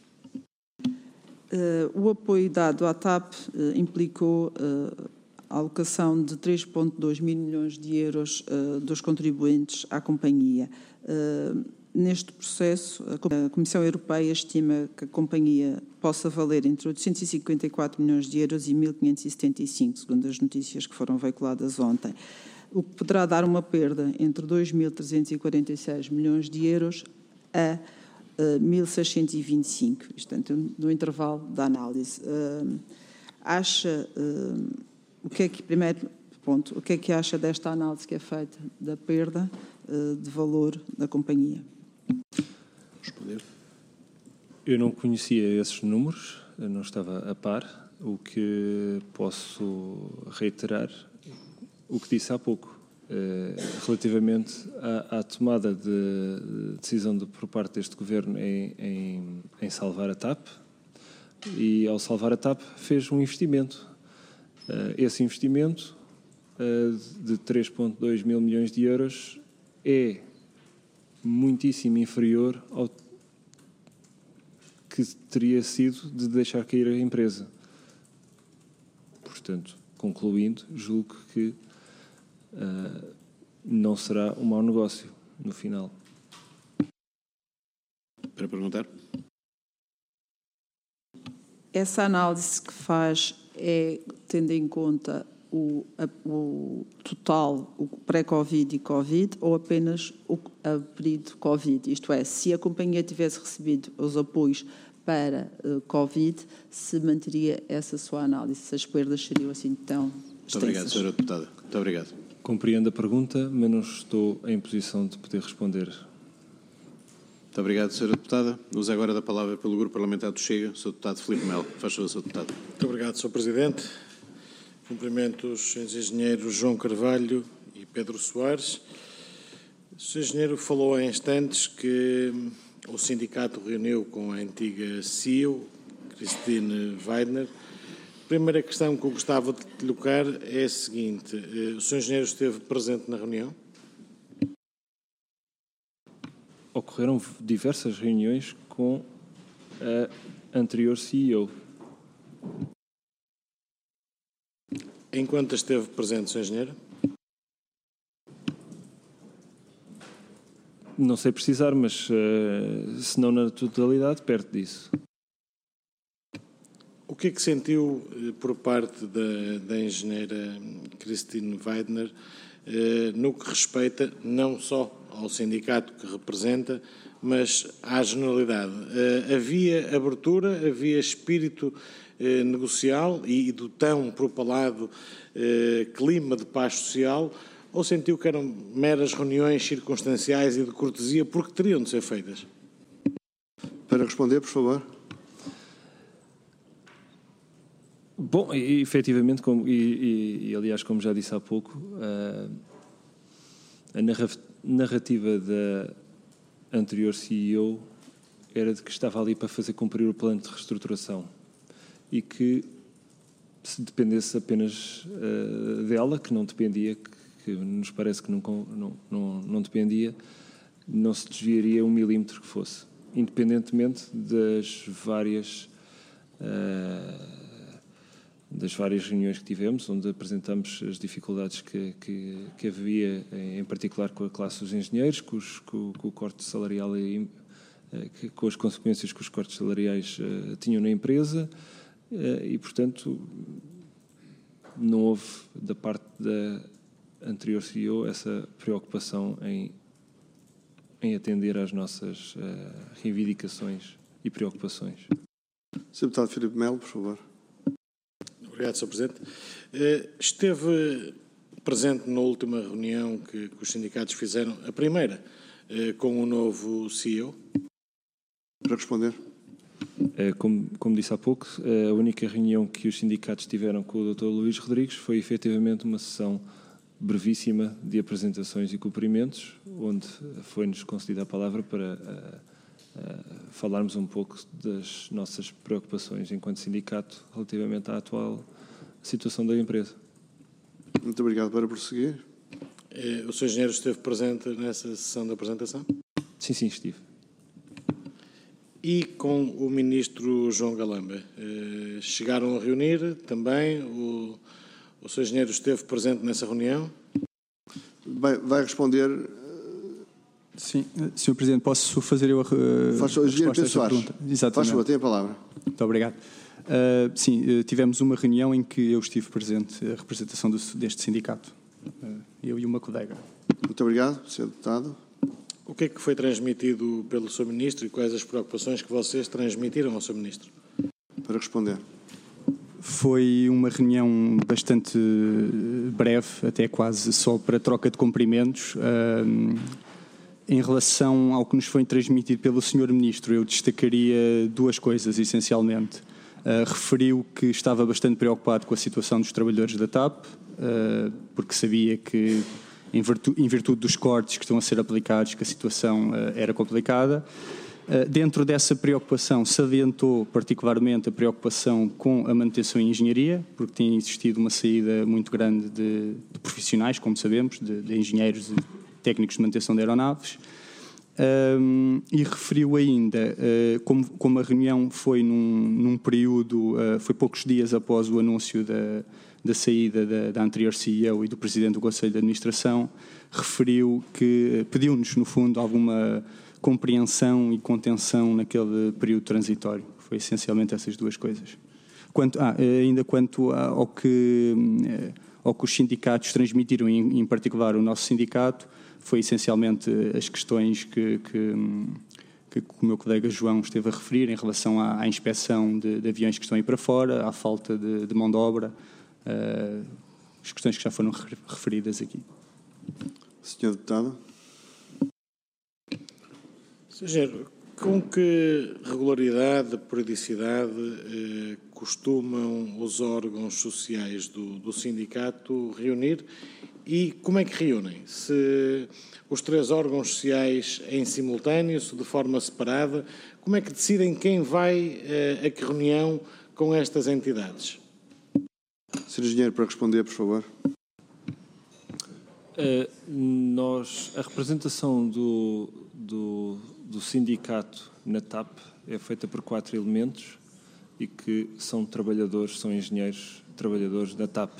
O apoio dado à TAP implicou a alocação de 3,2 mil milhões de euros dos contribuintes à companhia. Neste processo, a Comissão Europeia estima que a companhia possa valer entre 854 milhões de euros e 1.575, segundo as notícias que foram veiculadas ontem, o que poderá dar uma perda entre 2.346 milhões de euros a 1.625, portanto, no intervalo da análise. Acha, primeiro ponto, o que é que acha desta análise que é feita da perda de valor da companhia? Responder. Eu não conhecia esses números, eu não estava a par. O que posso reiterar, o que disse há pouco, relativamente à tomada de decisão por parte deste Governo em salvar a TAP, e ao salvar a TAP fez um investimento. Esse investimento de 3,2 mil milhões de euros é muitíssimo inferior ao que teria sido de deixar cair a empresa. Portanto, concluindo, julgo que não será um mau negócio no final. Para perguntar. Essa análise que faz é tendo em conta o total, o pré-Covid e Covid, ou apenas o período Covid? Isto é, se a companhia tivesse recebido os apoios para Covid, se manteria essa sua análise, se as perdas seriam assim tão extensas? Muito obrigado, Sra. Deputada. Muito obrigado. Compreendo a pergunta, mas não estou em posição de poder responder. Muito obrigado, Sra. Deputada. Uso agora da palavra pelo Grupo Parlamentar do Chega, Sr. Deputado Filipe Melo. Faz favor, Sr. Deputado. Muito obrigado, Sr. Presidente. Cumprimento os Srs. Engenheiros João Carvalho e Pedro Soares. O Sr. Engenheiro falou há instantes que o sindicato reuniu com a antiga CEO, Christine Weidner. A primeira questão que eu gostava de colocar é a seguinte: o Sr. Engenheiro esteve presente na reunião? Ocorreram diversas reuniões com a anterior CEO. Em quantas esteve presente, Sr. Engenheiro? Não sei precisar, mas se não na totalidade, perto disso. O que é que sentiu por parte da engenheira Christine Weidner no que respeita não só ao sindicato que representa, mas à generalidade? Havia abertura, havia espírito negocial e do tão propalado clima de paz social, ou sentiu que eram meras reuniões circunstanciais e de cortesia porque teriam de ser feitas? Para responder, por favor. Bom, e efetivamente, aliás, como já disse há pouco, a narrativa da anterior CEO era de que estava ali para fazer cumprir o plano de reestruturação e que, se dependesse apenas dela, que não dependia, que nos parece que não dependia, não se desviaria 1 milímetro que fosse, independentemente das várias reuniões que tivemos, onde apresentamos as dificuldades que havia, em particular com a classe dos engenheiros, com o corte salarial e com as consequências que os cortes salariais tinham na empresa, e, portanto, não houve, da parte da anterior CEO, essa preocupação em atender às nossas reivindicações e preocupações. Sr. Deputado Filipe Melo, por favor. Obrigado, Sr. Presidente. Esteve presente na última reunião que os sindicatos fizeram, a primeira, com o novo CEO? Para responder. Como disse há pouco, a única reunião que os sindicatos tiveram com o Dr. Luís Rodrigues foi efetivamente uma sessão brevíssima de apresentações e cumprimentos, onde foi-nos concedida a palavra para falarmos um pouco das nossas preocupações enquanto sindicato relativamente à atual situação da empresa. Muito obrigado. Para prosseguir. O Sr. Engenheiro esteve presente nessa sessão de apresentação? Sim, sim, estive. E com o Ministro João Galamba? Chegaram a reunir também? O Sr. Engenheiro esteve presente nessa reunião? Vai responder... Sim, Sr. Presidente, posso fazer eu a resposta a esta pergunta? Exatamente. Faz favor, tem a palavra. Muito obrigado. Sim, tivemos uma reunião em que eu estive presente, a representação deste sindicato, eu e uma colega. Muito obrigado, Sr. Deputado. O que é que foi transmitido pelo Sr. Ministro e quais as preocupações que vocês transmitiram ao Sr. Ministro? Para responder. Foi uma reunião bastante breve, até quase só para troca de cumprimentos. Em relação ao que nos foi transmitido pelo Sr. Ministro, eu destacaria duas coisas, essencialmente. Referiu que estava bastante preocupado com a situação dos trabalhadores da TAP, porque sabia que, em virtude dos cortes que estão a ser aplicados, que a situação era complicada. Dentro dessa preocupação, salientou particularmente a preocupação com a manutenção em engenharia, porque tem existido uma saída muito grande de profissionais, como sabemos, de engenheiros e técnicos de manutenção de aeronaves. E referiu ainda, como a reunião foi num período, foi poucos dias após o anúncio da saída da anterior CEO e do Presidente do Conselho de Administração, referiu que pediu-nos, no fundo, alguma compreensão e contenção naquele período transitório. Foi essencialmente essas duas coisas. Ainda quanto ao que os sindicatos transmitiram, em particular o nosso sindicato, foi essencialmente as questões que o meu colega João esteve a referir em relação à inspeção de aviões que estão aí para fora, à falta de mão de obra, as questões que já foram referidas aqui. Sr. Deputado. Sr. Engenheiro, com que regularidade, periodicidade costumam os órgãos sociais do sindicato reunir e como é que reúnem? Se os três órgãos sociais em simultâneo, se de forma separada, como é que decidem quem vai a que reunião com estas entidades? Sr. Engenheiro, para responder, por favor. A representação do sindicato na TAP é feita por 4 elementos e que são trabalhadores, são engenheiros, trabalhadores da TAP.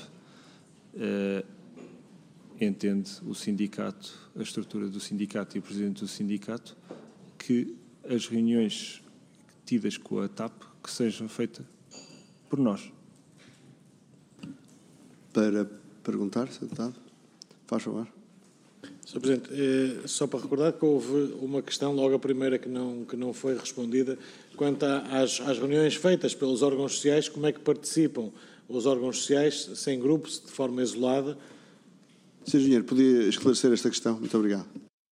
Entende o sindicato, a estrutura do sindicato e o presidente do sindicato, que as reuniões tidas com a TAP que sejam feitas por nós. Para perguntar, Sr. Deputado, faz favor. Sr. Presidente, só para recordar que houve uma questão, logo a primeira, que não foi respondida, quanto às reuniões feitas pelos órgãos sociais, como é que participam os órgãos sociais, sem grupos, de forma isolada? Sr. Engenheiro, podia esclarecer esta questão? Muito obrigado.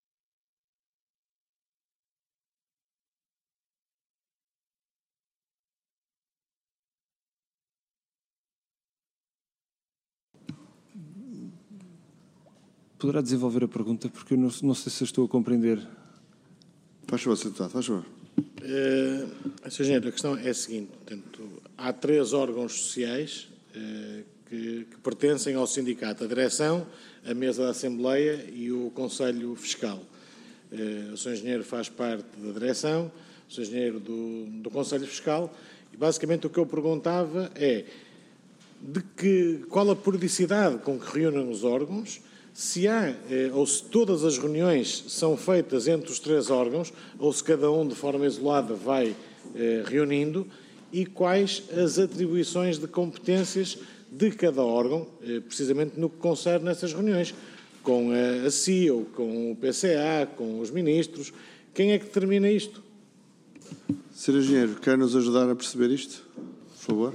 Poderá desenvolver a pergunta, porque eu não sei se estou a compreender. Faz favor, Sr. Deputado, faz favor. Sr. Engenheiro, a questão é a seguinte. Portanto, há 3 órgãos sociais que pertencem ao sindicato. A direção, a mesa da Assembleia e o Conselho Fiscal. O Sr. Engenheiro faz parte da direção, o Sr. Engenheiro do Conselho Fiscal. E, basicamente, o que eu perguntava é qual a periodicidade com que reúnem os órgãos, se há ou se todas as reuniões são feitas entre os 3 órgãos ou se cada um de forma isolada vai reunindo e quais as atribuições de competências de cada órgão, precisamente no que concerne essas reuniões, com a CEO, com o PCA, com os ministros. Quem é que determina isto? Sr. Engenheiro, quer nos ajudar a perceber isto, por favor?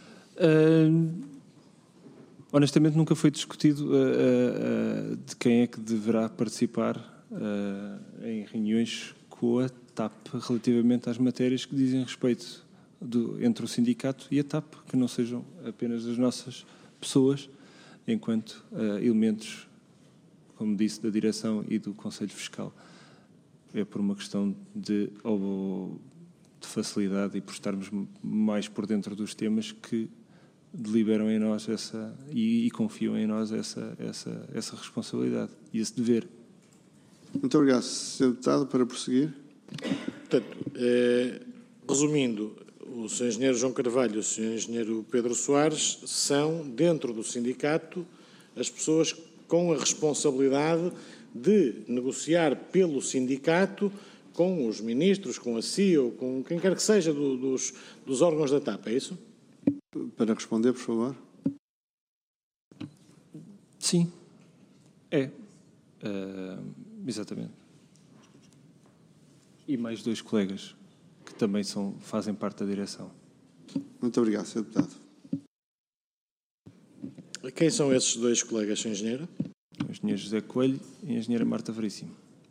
Honestamente, nunca foi discutido de quem é que deverá participar em reuniões com a TAP relativamente às matérias que dizem respeito entre o sindicato e a TAP, que não sejam apenas as nossas pessoas, enquanto elementos, como disse, da direção e do Conselho Fiscal. É por uma questão de facilidade e por estarmos mais por dentro dos temas que deliberam em nós e confiam em nós essa responsabilidade e esse dever. Muito obrigado, Sr. Deputado. Para prosseguir. Portanto, resumindo, o Sr. Engenheiro João Carvalho e o Sr. Engenheiro Pedro Soares são, dentro do sindicato, as pessoas com a responsabilidade de negociar pelo sindicato com os ministros, com a CIA ou com quem quer que seja dos órgãos da TAP, é isso? Para responder, por favor. Sim, é. Exatamente. E mais 2 colegas que também fazem parte da direção. Muito obrigado, Sr. Deputado. Quem são esses 2 colegas, Sr. Engenheiro? O engenheiro José Coelho e a engenheira Marta Veríssimo.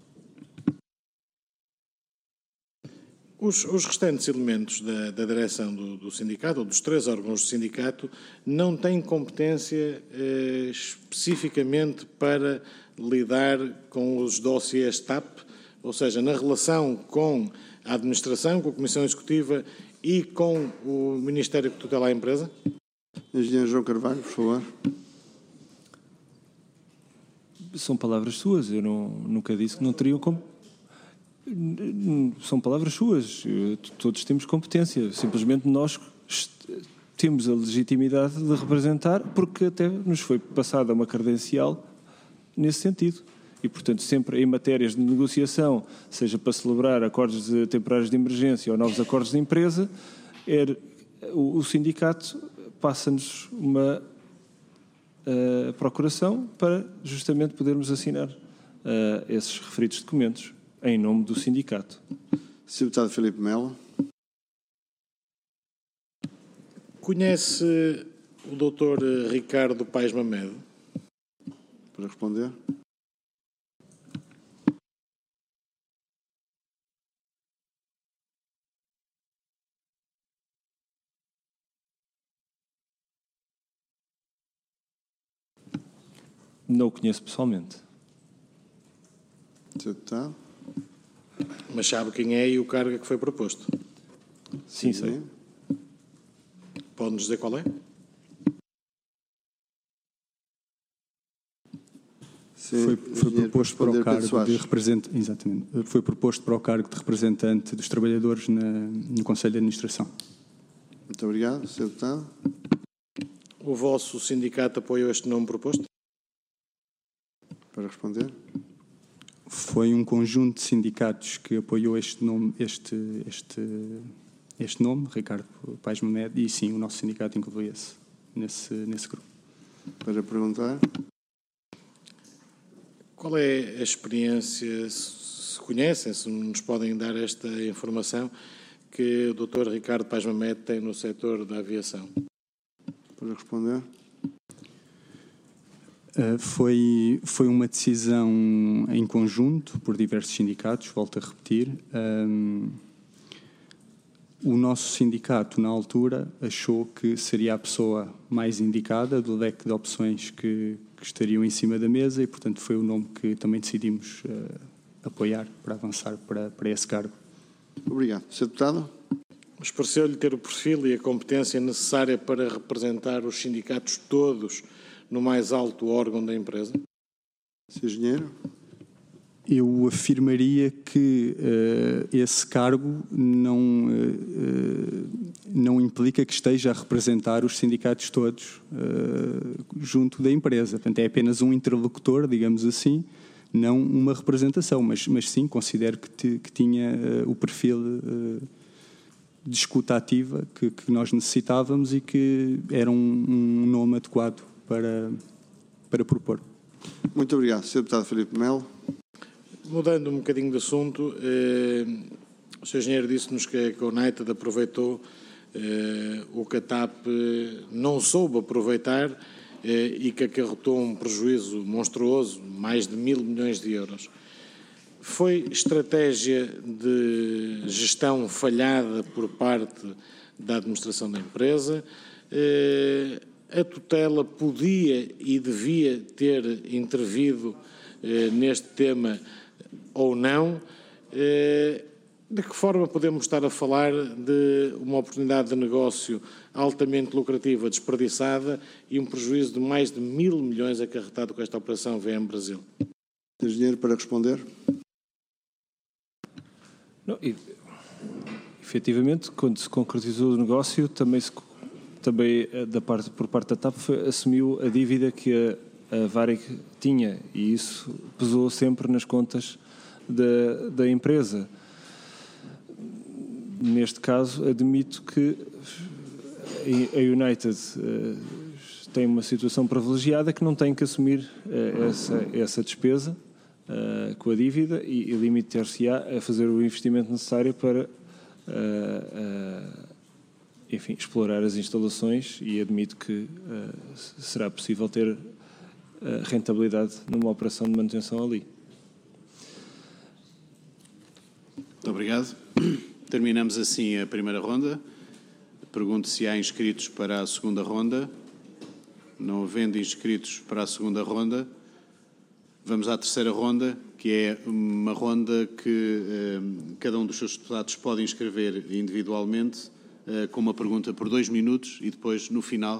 Os restantes elementos da direção do sindicato, ou dos 3 órgãos do sindicato, não têm competência especificamente para lidar com os dossiês TAP, ou seja, na relação com a administração, com a Comissão Executiva e com o Ministério que tutela a empresa? Engenheiro João Carvalho, por favor. São palavras suas, eu nunca disse que não teriam são palavras suas, todos temos competência, simplesmente nós temos a legitimidade de representar porque até nos foi passada uma credencial nesse sentido. E, portanto, sempre em matérias de negociação, seja para celebrar acordos temporários de emergência ou novos acordos de empresa, o sindicato passa-nos uma procuração para justamente podermos assinar esses referidos documentos em nome do sindicato. Sr. Deputado Filipe Melo. Conhece o Dr. Ricardo Paes Mamed? Para responder. Não o conheço pessoalmente. Sr. Deputado. Mas sabe quem é e o cargo a que foi proposto? Sim, sei. Pode-nos dizer qual é? Foi proposto para o cargo de representante. Exatamente. Foi proposto para o cargo de representante dos trabalhadores no Conselho de Administração. Muito obrigado, Sr. Deputado. O vosso sindicato apoiou este nome proposto? Para responder. Foi um conjunto de sindicatos que apoiou este nome, Ricardo Paes Mamed, e sim, o nosso sindicato incluía-se nesse grupo. Para perguntar. Qual é a experiência, se conhecem, se nos podem dar esta informação, que o Dr. Ricardo Paes Mamed tem no setor da aviação? Para responder. Foi uma decisão em conjunto por diversos sindicatos, volto a repetir. O nosso sindicato, na altura, achou que seria a pessoa mais indicada do leque de opções que estariam em cima da mesa e, portanto, foi o nome que também decidimos apoiar para avançar para esse cargo. Obrigado. Sr. Deputado. Mas pareceu-lhe ter o perfil e a competência necessária para representar os sindicatos todos no mais alto órgão da empresa? Sr. Engenheiro. Eu afirmaria que esse cargo não implica que esteja a representar os sindicatos todos junto da empresa. Portanto, é apenas um interlocutor, digamos assim, não uma representação, mas sim, considero que tinha o perfil de escuta ativa que nós necessitávamos e que era um nome adequado para propor. Muito obrigado. Sr. Deputado Filipe Melo. Mudando um bocadinho de assunto, o Sr. Engenheiro disse-nos que a United aproveitou o que a TAP não soube aproveitar e que acarretou um prejuízo monstruoso, mais de 1.000 milhões de euros. Foi estratégia de gestão falhada por parte da administração da empresa? A tutela podia e devia ter intervido neste tema ou não? de que forma podemos estar a falar de uma oportunidade de negócio altamente lucrativa desperdiçada e um prejuízo de mais de 1.000 milhões acarretado com esta operação VM Brasil? Engenheiro, para responder. Não, efetivamente, quando se concretizou o negócio, também por parte da TAP assumiu a dívida que a Varig tinha, e isso pesou sempre nas contas da empresa. Neste caso, admito que a United tem uma situação privilegiada que não tem que assumir essa despesa com a dívida e limitar-se-á a fazer o investimento necessário para explorar as instalações, e admito que será possível ter rentabilidade numa operação de manutenção ali. Muito obrigado. Terminamos assim a primeira ronda. Pergunto se há inscritos para a segunda ronda. Não havendo inscritos para a segunda ronda, vamos à terceira ronda, que é uma ronda que cada um dos seus deputados pode inscrever individualmente com uma pergunta por 2 minutos e depois, no final,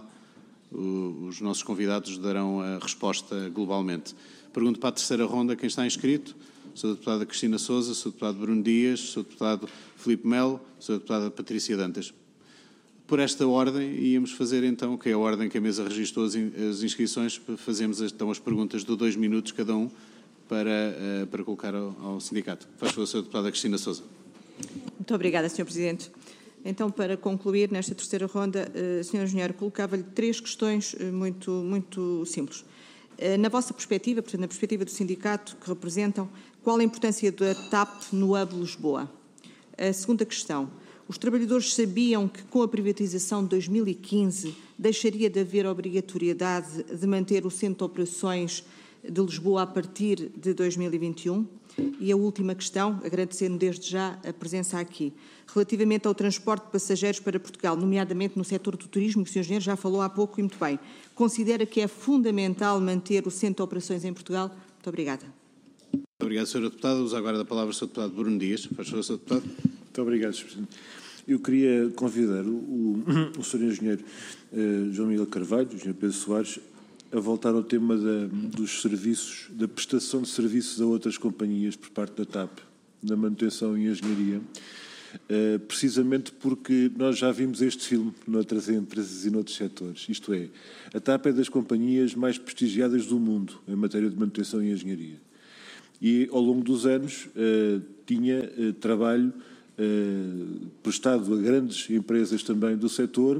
os nossos convidados darão a resposta globalmente. Pergunto para a terceira ronda quem está inscrito. Sou a deputada Cristina Sousa, sou o deputado Bruno Dias, sou o deputado Filipe Melo, sou a deputada Patrícia Dantas. Por esta ordem, íamos fazer então, que é a ordem que a mesa registrou as inscrições, fazemos então as perguntas de 2 minutos cada um para colocar ao sindicato. Faz favor, Sra. Deputada Cristina Sousa. Muito obrigada, Sr. Presidente. Então, para concluir, nesta terceira ronda, Sr. Engenheiro, colocava-lhe 3 questões muito simples. Na vossa perspectiva, portanto, na perspectiva do sindicato que representam, qual a importância da TAP no hub Lisboa? A segunda questão. Os trabalhadores sabiam que, com a privatização de 2015, deixaria de haver obrigatoriedade de manter o centro de operações de Lisboa a partir de 2021? E a última questão, agradecendo desde já a presença aqui, relativamente ao transporte de passageiros para Portugal, nomeadamente no setor do turismo, que o Sr. Engenheiro já falou há pouco e muito bem, considera que é fundamental manter o centro de operações em Portugal? Muito obrigada. Muito obrigado, Sra. Deputada. Uso agora a palavra o Sr. Deputado Bruno Dias. Faz favor, Sr. Deputado. Muito obrigado, Sr. Presidente. Eu queria convidar o Sr. Engenheiro João Miguel Carvalho, o Engenheiro Pedro Soares, a voltar ao tema dos serviços, da prestação de serviços a outras companhias por parte da TAP, na manutenção e engenharia, precisamente porque nós já vimos este filme noutras empresas e noutros setores. Isto é, a TAP é das companhias mais prestigiadas do mundo em matéria de manutenção e engenharia. E, ao longo dos anos, tinha trabalho prestado a grandes empresas também do setor.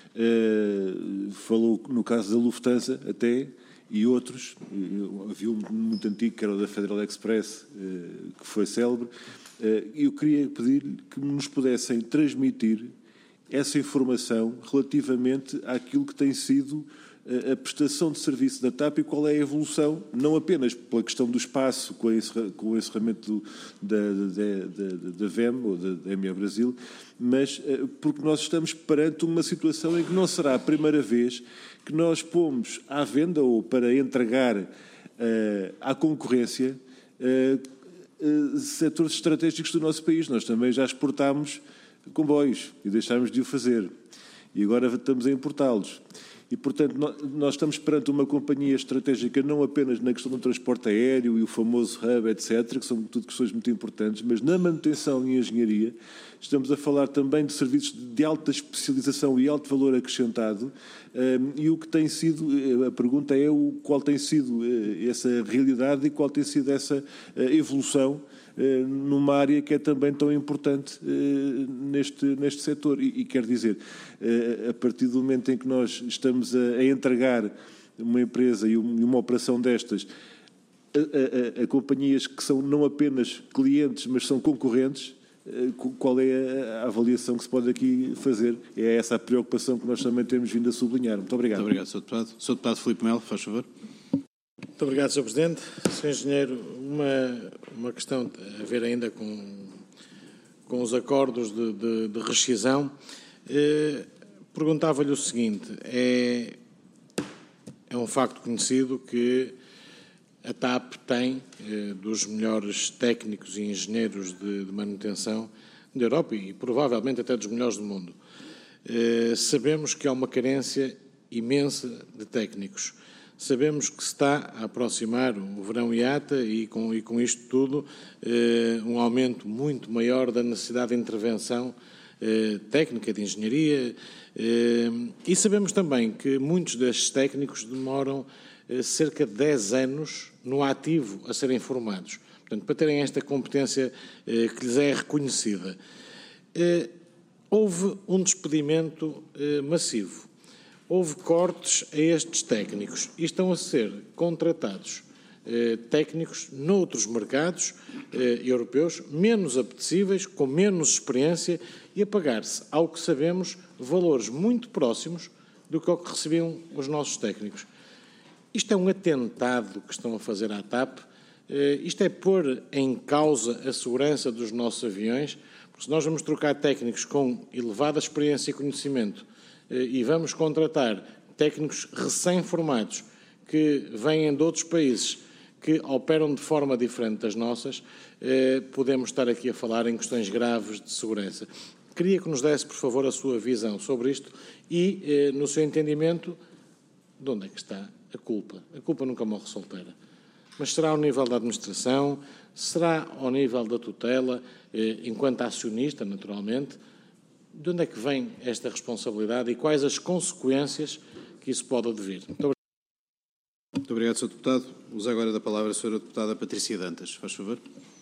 Falou no caso da Lufthansa até, e outros. Havia um muito antigo que era o da Federal Express, que foi célebre. Eu queria pedir-lhe que nos pudessem transmitir essa informação relativamente àquilo que tem sido a prestação de serviço da TAP e qual é a evolução, não apenas pela questão do espaço com o encerramento da VEM ou da ME Brasil, mas porque nós estamos perante uma situação em que não será a primeira vez que nós pomos à venda ou para entregar à concorrência setores estratégicos do nosso país. Nós também já exportámos comboios e deixámos de o fazer. E agora estamos a importá-los. E, portanto, nós estamos perante uma companhia estratégica não apenas na questão do transporte aéreo e o famoso hub, etc., que são tudo questões muito importantes, mas na manutenção e engenharia estamos a falar também de serviços de alta especialização e alto valor acrescentado. E o que tem sido, a pergunta é qual tem sido essa realidade e qual tem sido essa evolução numa área que é também tão importante neste setor. E quer dizer, a partir do momento em que nós estamos a entregar uma empresa e uma operação destas a companhias que são não apenas clientes, mas são concorrentes, qual é a avaliação que se pode aqui fazer? É essa a preocupação que nós também temos vindo a sublinhar. Muito obrigado. Muito obrigado, Sr. Deputado. Sr. Deputado Filipe Melo, faz favor. Muito obrigado, Sr. Presidente. Sr. Engenheiro, uma questão a ver ainda com os acordos de rescisão. Perguntava-lhe o seguinte, é um facto conhecido que A TAP tem dos melhores técnicos e engenheiros de manutenção da Europa e provavelmente até dos melhores do mundo. Sabemos que há uma carência imensa de técnicos. Sabemos que se está a aproximar o verão IATA e com isto tudo um aumento muito maior da necessidade de intervenção técnica, de engenharia, e sabemos também que muitos destes técnicos demoram cerca de 10 anos no ativo a serem formados, portanto, para terem esta competência que lhes é reconhecida. Houve um despedimento massivo, houve cortes a estes técnicos e estão a ser contratados técnicos noutros mercados europeus, menos apetecíveis, com menos experiência e a pagar-se, ao que sabemos, valores muito próximos do que recebiam os nossos técnicos. Isto é um atentado que estão a fazer à TAP, isto é pôr em causa a segurança dos nossos aviões, porque se nós vamos trocar técnicos com elevada experiência e conhecimento e vamos contratar técnicos recém-formados que vêm de outros países que operam de forma diferente das nossas, podemos estar aqui a falar em questões graves de segurança. Queria que nos desse, por favor, a sua visão sobre isto e, no seu entendimento, de onde é que está a culpa? A culpa nunca morre solteira. Mas será ao nível da administração, será ao nível da tutela, enquanto acionista, naturalmente? De onde é que vem esta responsabilidade e quais as consequências que isso pode advir? Muito obrigado, Sr. Deputado. Uso agora da palavra a Sra. Deputada Patrícia Dantas. Faz favor.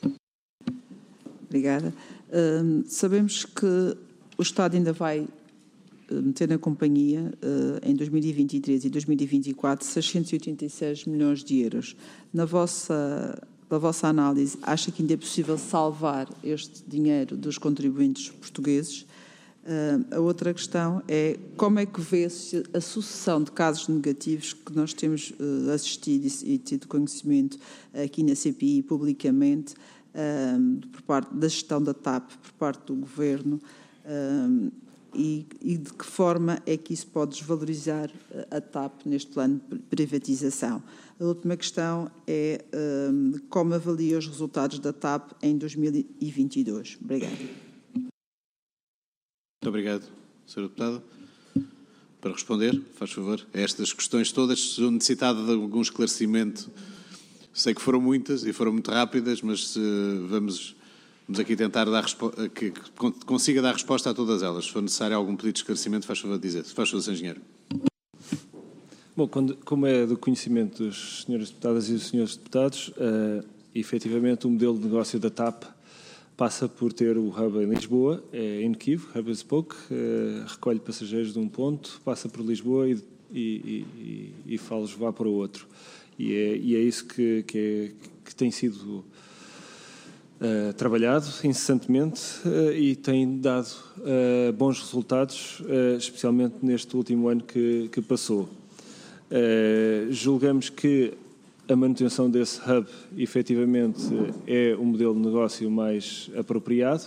Obrigada. Sabemos que o Estado ainda vai meter na companhia, em 2023 e 2024, 686 milhões de euros. Pela vossa análise, acha que ainda é possível salvar este dinheiro dos contribuintes portugueses? A outra questão é como é que vê-se a sucessão de casos negativos que nós temos assistido e tido conhecimento aqui na CPI publicamente por parte da gestão da TAP, por parte do Governo, e de que forma é que isso pode desvalorizar a TAP neste plano de privatização. A última questão é como avalia os resultados da TAP em 2022. Obrigada. Muito obrigado, Sra. Deputada. Para responder, faz favor, a estas questões todas, se necessitada de algum esclarecimento. Sei que foram muitas e foram muito rápidas, mas vamos aqui tentar que consiga dar resposta a todas elas. Se for necessário algum pedido de esclarecimento, faz favor de dizer. Faz favor, Sr. Engenheiro. Bom, como é do conhecimento dos senhoras deputadas e dos senhores deputados, efetivamente o modelo de negócio da TAP passa por ter o hub em Lisboa, é inequívoco, hub and spoke, recolhe passageiros de um ponto, passa por Lisboa e faz-los vá para o outro. E é isso que tem sido trabalhado incessantemente e tem dado bons resultados, especialmente neste último ano que passou. Julgamos que a manutenção desse hub, efetivamente, é o modelo de negócio mais apropriado.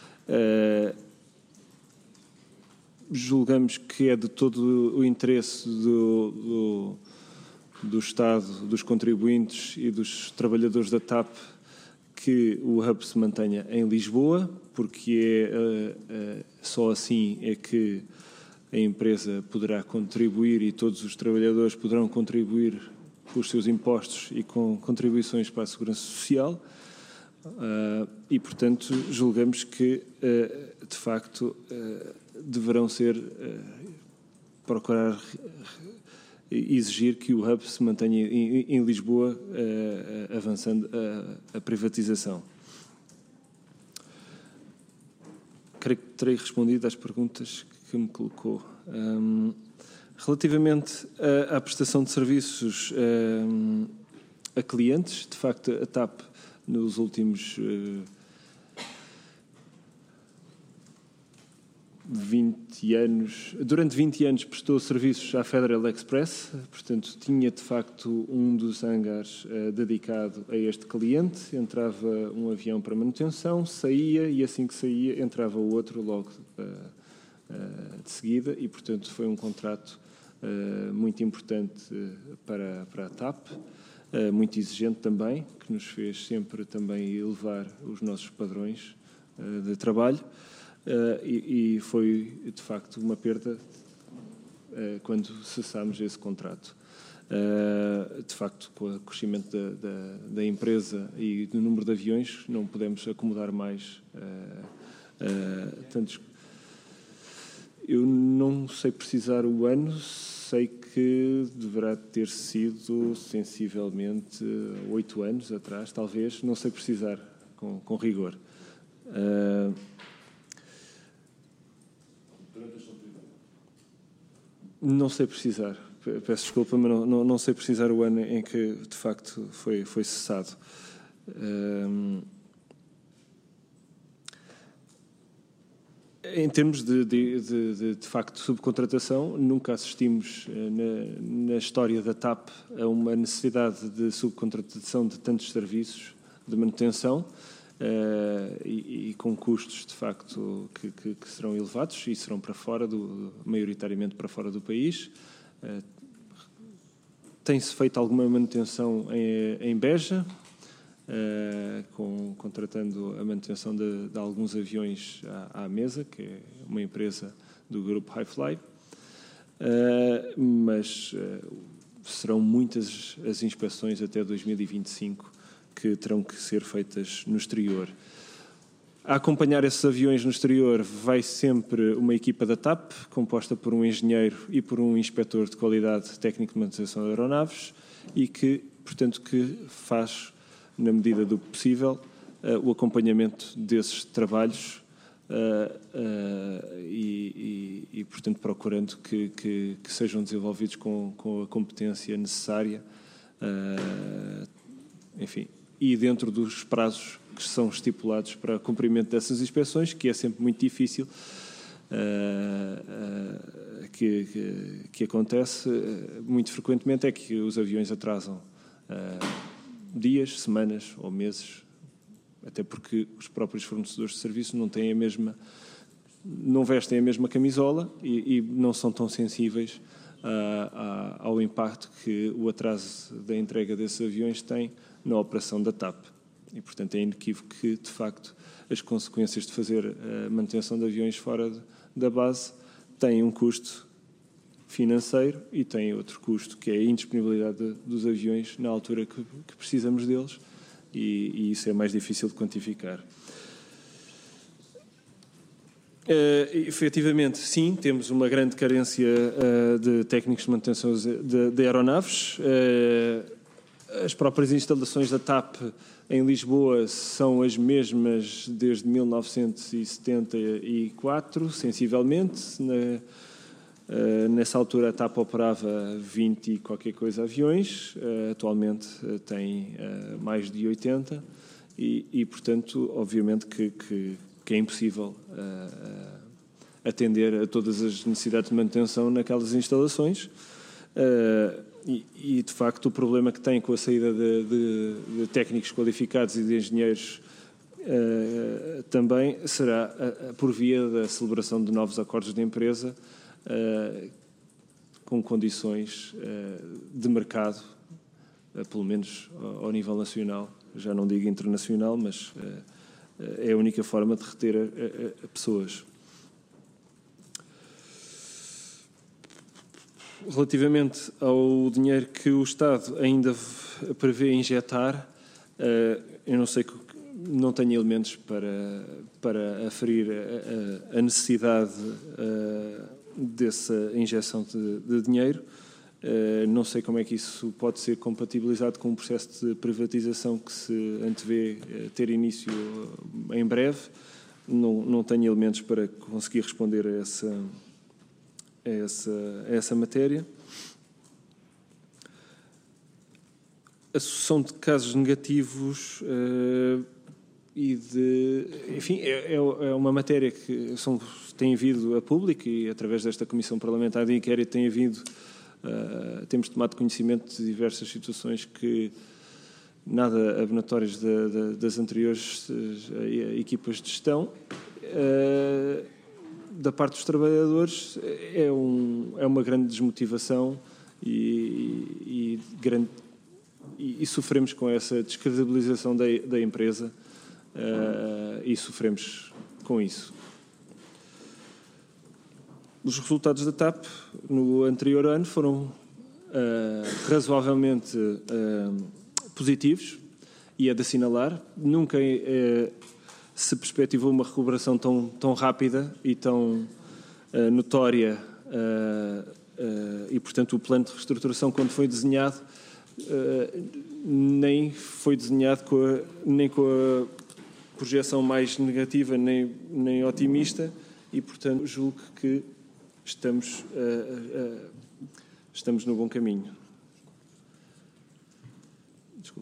Julgamos que é de todo o interesse do Estado, dos contribuintes e dos trabalhadores da TAP que o hub se mantenha em Lisboa, porque só assim é que a empresa poderá contribuir e todos os trabalhadores poderão contribuir com os seus impostos e com contribuições para a Segurança Social e, portanto, julgamos que, de facto, deverão procurar exigir que o hub se mantenha em Lisboa, avançando a privatização. Creio que terei respondido às perguntas que me colocou. Relativamente à prestação de serviços a clientes, de facto, a TAP, nos últimos 20 anos, durante 20 anos prestou serviços à Federal Express, portanto, tinha, de facto, um dos hangares dedicado a este cliente, entrava um avião para manutenção, saía e, assim que saía, entrava o outro logo de seguida e, portanto, foi um contrato muito importante para a TAP. muito exigente também, que nos fez sempre também elevar os nossos padrões de trabalho, e foi, de facto, uma perda quando cessámos esse contrato. De facto, com o crescimento da empresa e do número de aviões, não podemos acomodar mais tantos. Eu não sei precisar o ano, sei que deverá ter sido sensivelmente 8 anos atrás, talvez, não sei precisar com rigor. Não sei precisar, peço desculpa, mas não sei precisar o ano em que, de facto, foi cessado. Em termos de facto, subcontratação, nunca assistimos na história da TAP a uma necessidade de subcontratação de tantos serviços de manutenção e com custos, de facto, que serão elevados e serão para fora, maioritariamente para fora do país. Tem-se feito alguma manutenção em Beja, contratando a manutenção de alguns aviões à mesa, que é uma empresa do grupo Highfly, mas serão muitas as inspeções até 2025 que terão que ser feitas no exterior. A acompanhar esses aviões no exterior vai sempre uma equipa da TAP, composta por um engenheiro e por um inspetor de qualidade técnico de manutenção de aeronaves, e que, portanto, que faz, na medida do possível, o acompanhamento desses trabalhos e, portanto, procurando que sejam desenvolvidos com a competência necessária, enfim, e dentro dos prazos que são estipulados para o cumprimento dessas inspeções, que é sempre muito difícil, que acontece muito frequentemente, é que os aviões atrasam dias, semanas ou meses, até porque os próprios fornecedores de serviço não vestem a mesma camisola e não são tão sensíveis ao impacto que o atraso da entrega desses aviões tem na operação da TAP. E, portanto, é inequívoco que, de facto, as consequências de fazer a manutenção de aviões fora da base têm um custo financeiro e têm outro custo, que é a indisponibilidade dos aviões na altura que precisamos deles, e isso é mais difícil de quantificar. Efetivamente, sim, temos uma grande carência de técnicos de manutenção de aeronaves. As próprias instalações da TAP em Lisboa são as mesmas desde 1974, sensivelmente. Nessa altura a TAP operava 20 e qualquer coisa aviões, atualmente tem mais de 80 e portanto, obviamente que é impossível atender a todas as necessidades de manutenção naquelas instalações. E, de facto, o problema que tem com a saída de técnicos qualificados e de engenheiros também será por via da celebração de novos acordos de empresa com condições de mercado, pelo menos ao nível nacional, já não digo internacional, mas é a única forma de reter pessoas. Relativamente ao dinheiro que o Estado ainda prevê injetar, eu não sei, não tenho elementos para aferir a necessidade dessa injeção de dinheiro. Não sei como é que isso pode ser compatibilizado com um processo de privatização que se antevê ter início em breve. Não tenho elementos para conseguir responder a essa matéria. A sucessão de casos negativos enfim, é uma matéria que tem vindo a público e através desta Comissão Parlamentar de Inquérito temos tomado conhecimento de diversas situações que nada abonatórias das anteriores equipas de gestão. Da parte dos trabalhadores é uma grande desmotivação e grande e sofremos com essa descredibilização da empresa e sofremos com isso. Os resultados da TAP no anterior ano foram razoavelmente positivos e é de assinalar. Nunca se perspectivou uma recuperação tão rápida e tão notória e, portanto, o plano de reestruturação, quando foi desenhado, nem foi desenhado nem com a projeção mais negativa nem otimista e, portanto, julgo que estamos no bom caminho. Desculpe.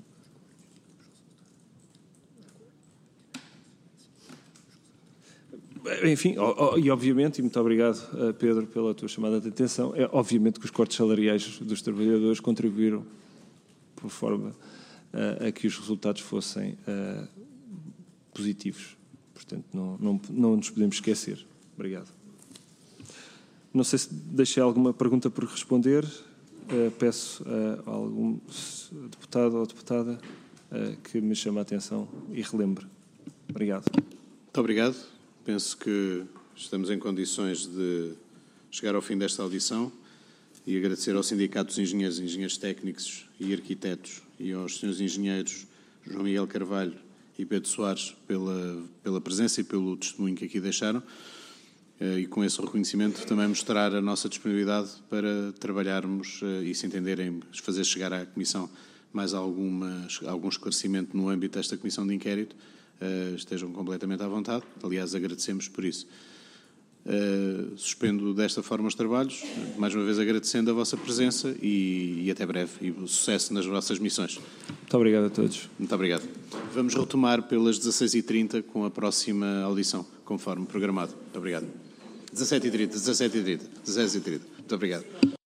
Enfim, e obviamente, e muito obrigado, Pedro, pela tua chamada de atenção, é obviamente que os cortes salariais dos trabalhadores contribuíram por forma a que os resultados fossem positivos. Portanto, não nos podemos esquecer. Obrigado. Não sei se deixei alguma pergunta por responder. Peço a algum deputado ou deputada que me chame a atenção e relembre. Obrigado. Muito obrigado. Penso que estamos em condições de chegar ao fim desta audição e agradecer ao Sindicato dos Engenheiros, Engenheiros Técnicos e Arquitetos e aos senhores engenheiros João Miguel Carvalho e Pedro Soares pela presença e pelo testemunho que aqui deixaram. E com esse reconhecimento também mostrar a nossa disponibilidade para trabalharmos e, se entenderem, fazer chegar à Comissão mais algum esclarecimento no âmbito desta Comissão de Inquérito, estejam completamente à vontade. Aliás, agradecemos por isso. Suspendo desta forma os trabalhos, mais uma vez agradecendo a vossa presença e até breve, e sucesso nas vossas missões. Muito obrigado a todos. Muito obrigado. Vamos retomar pelas 16h30 com a próxima audição, conforme programado. Muito obrigado. 17h30. Muito obrigado.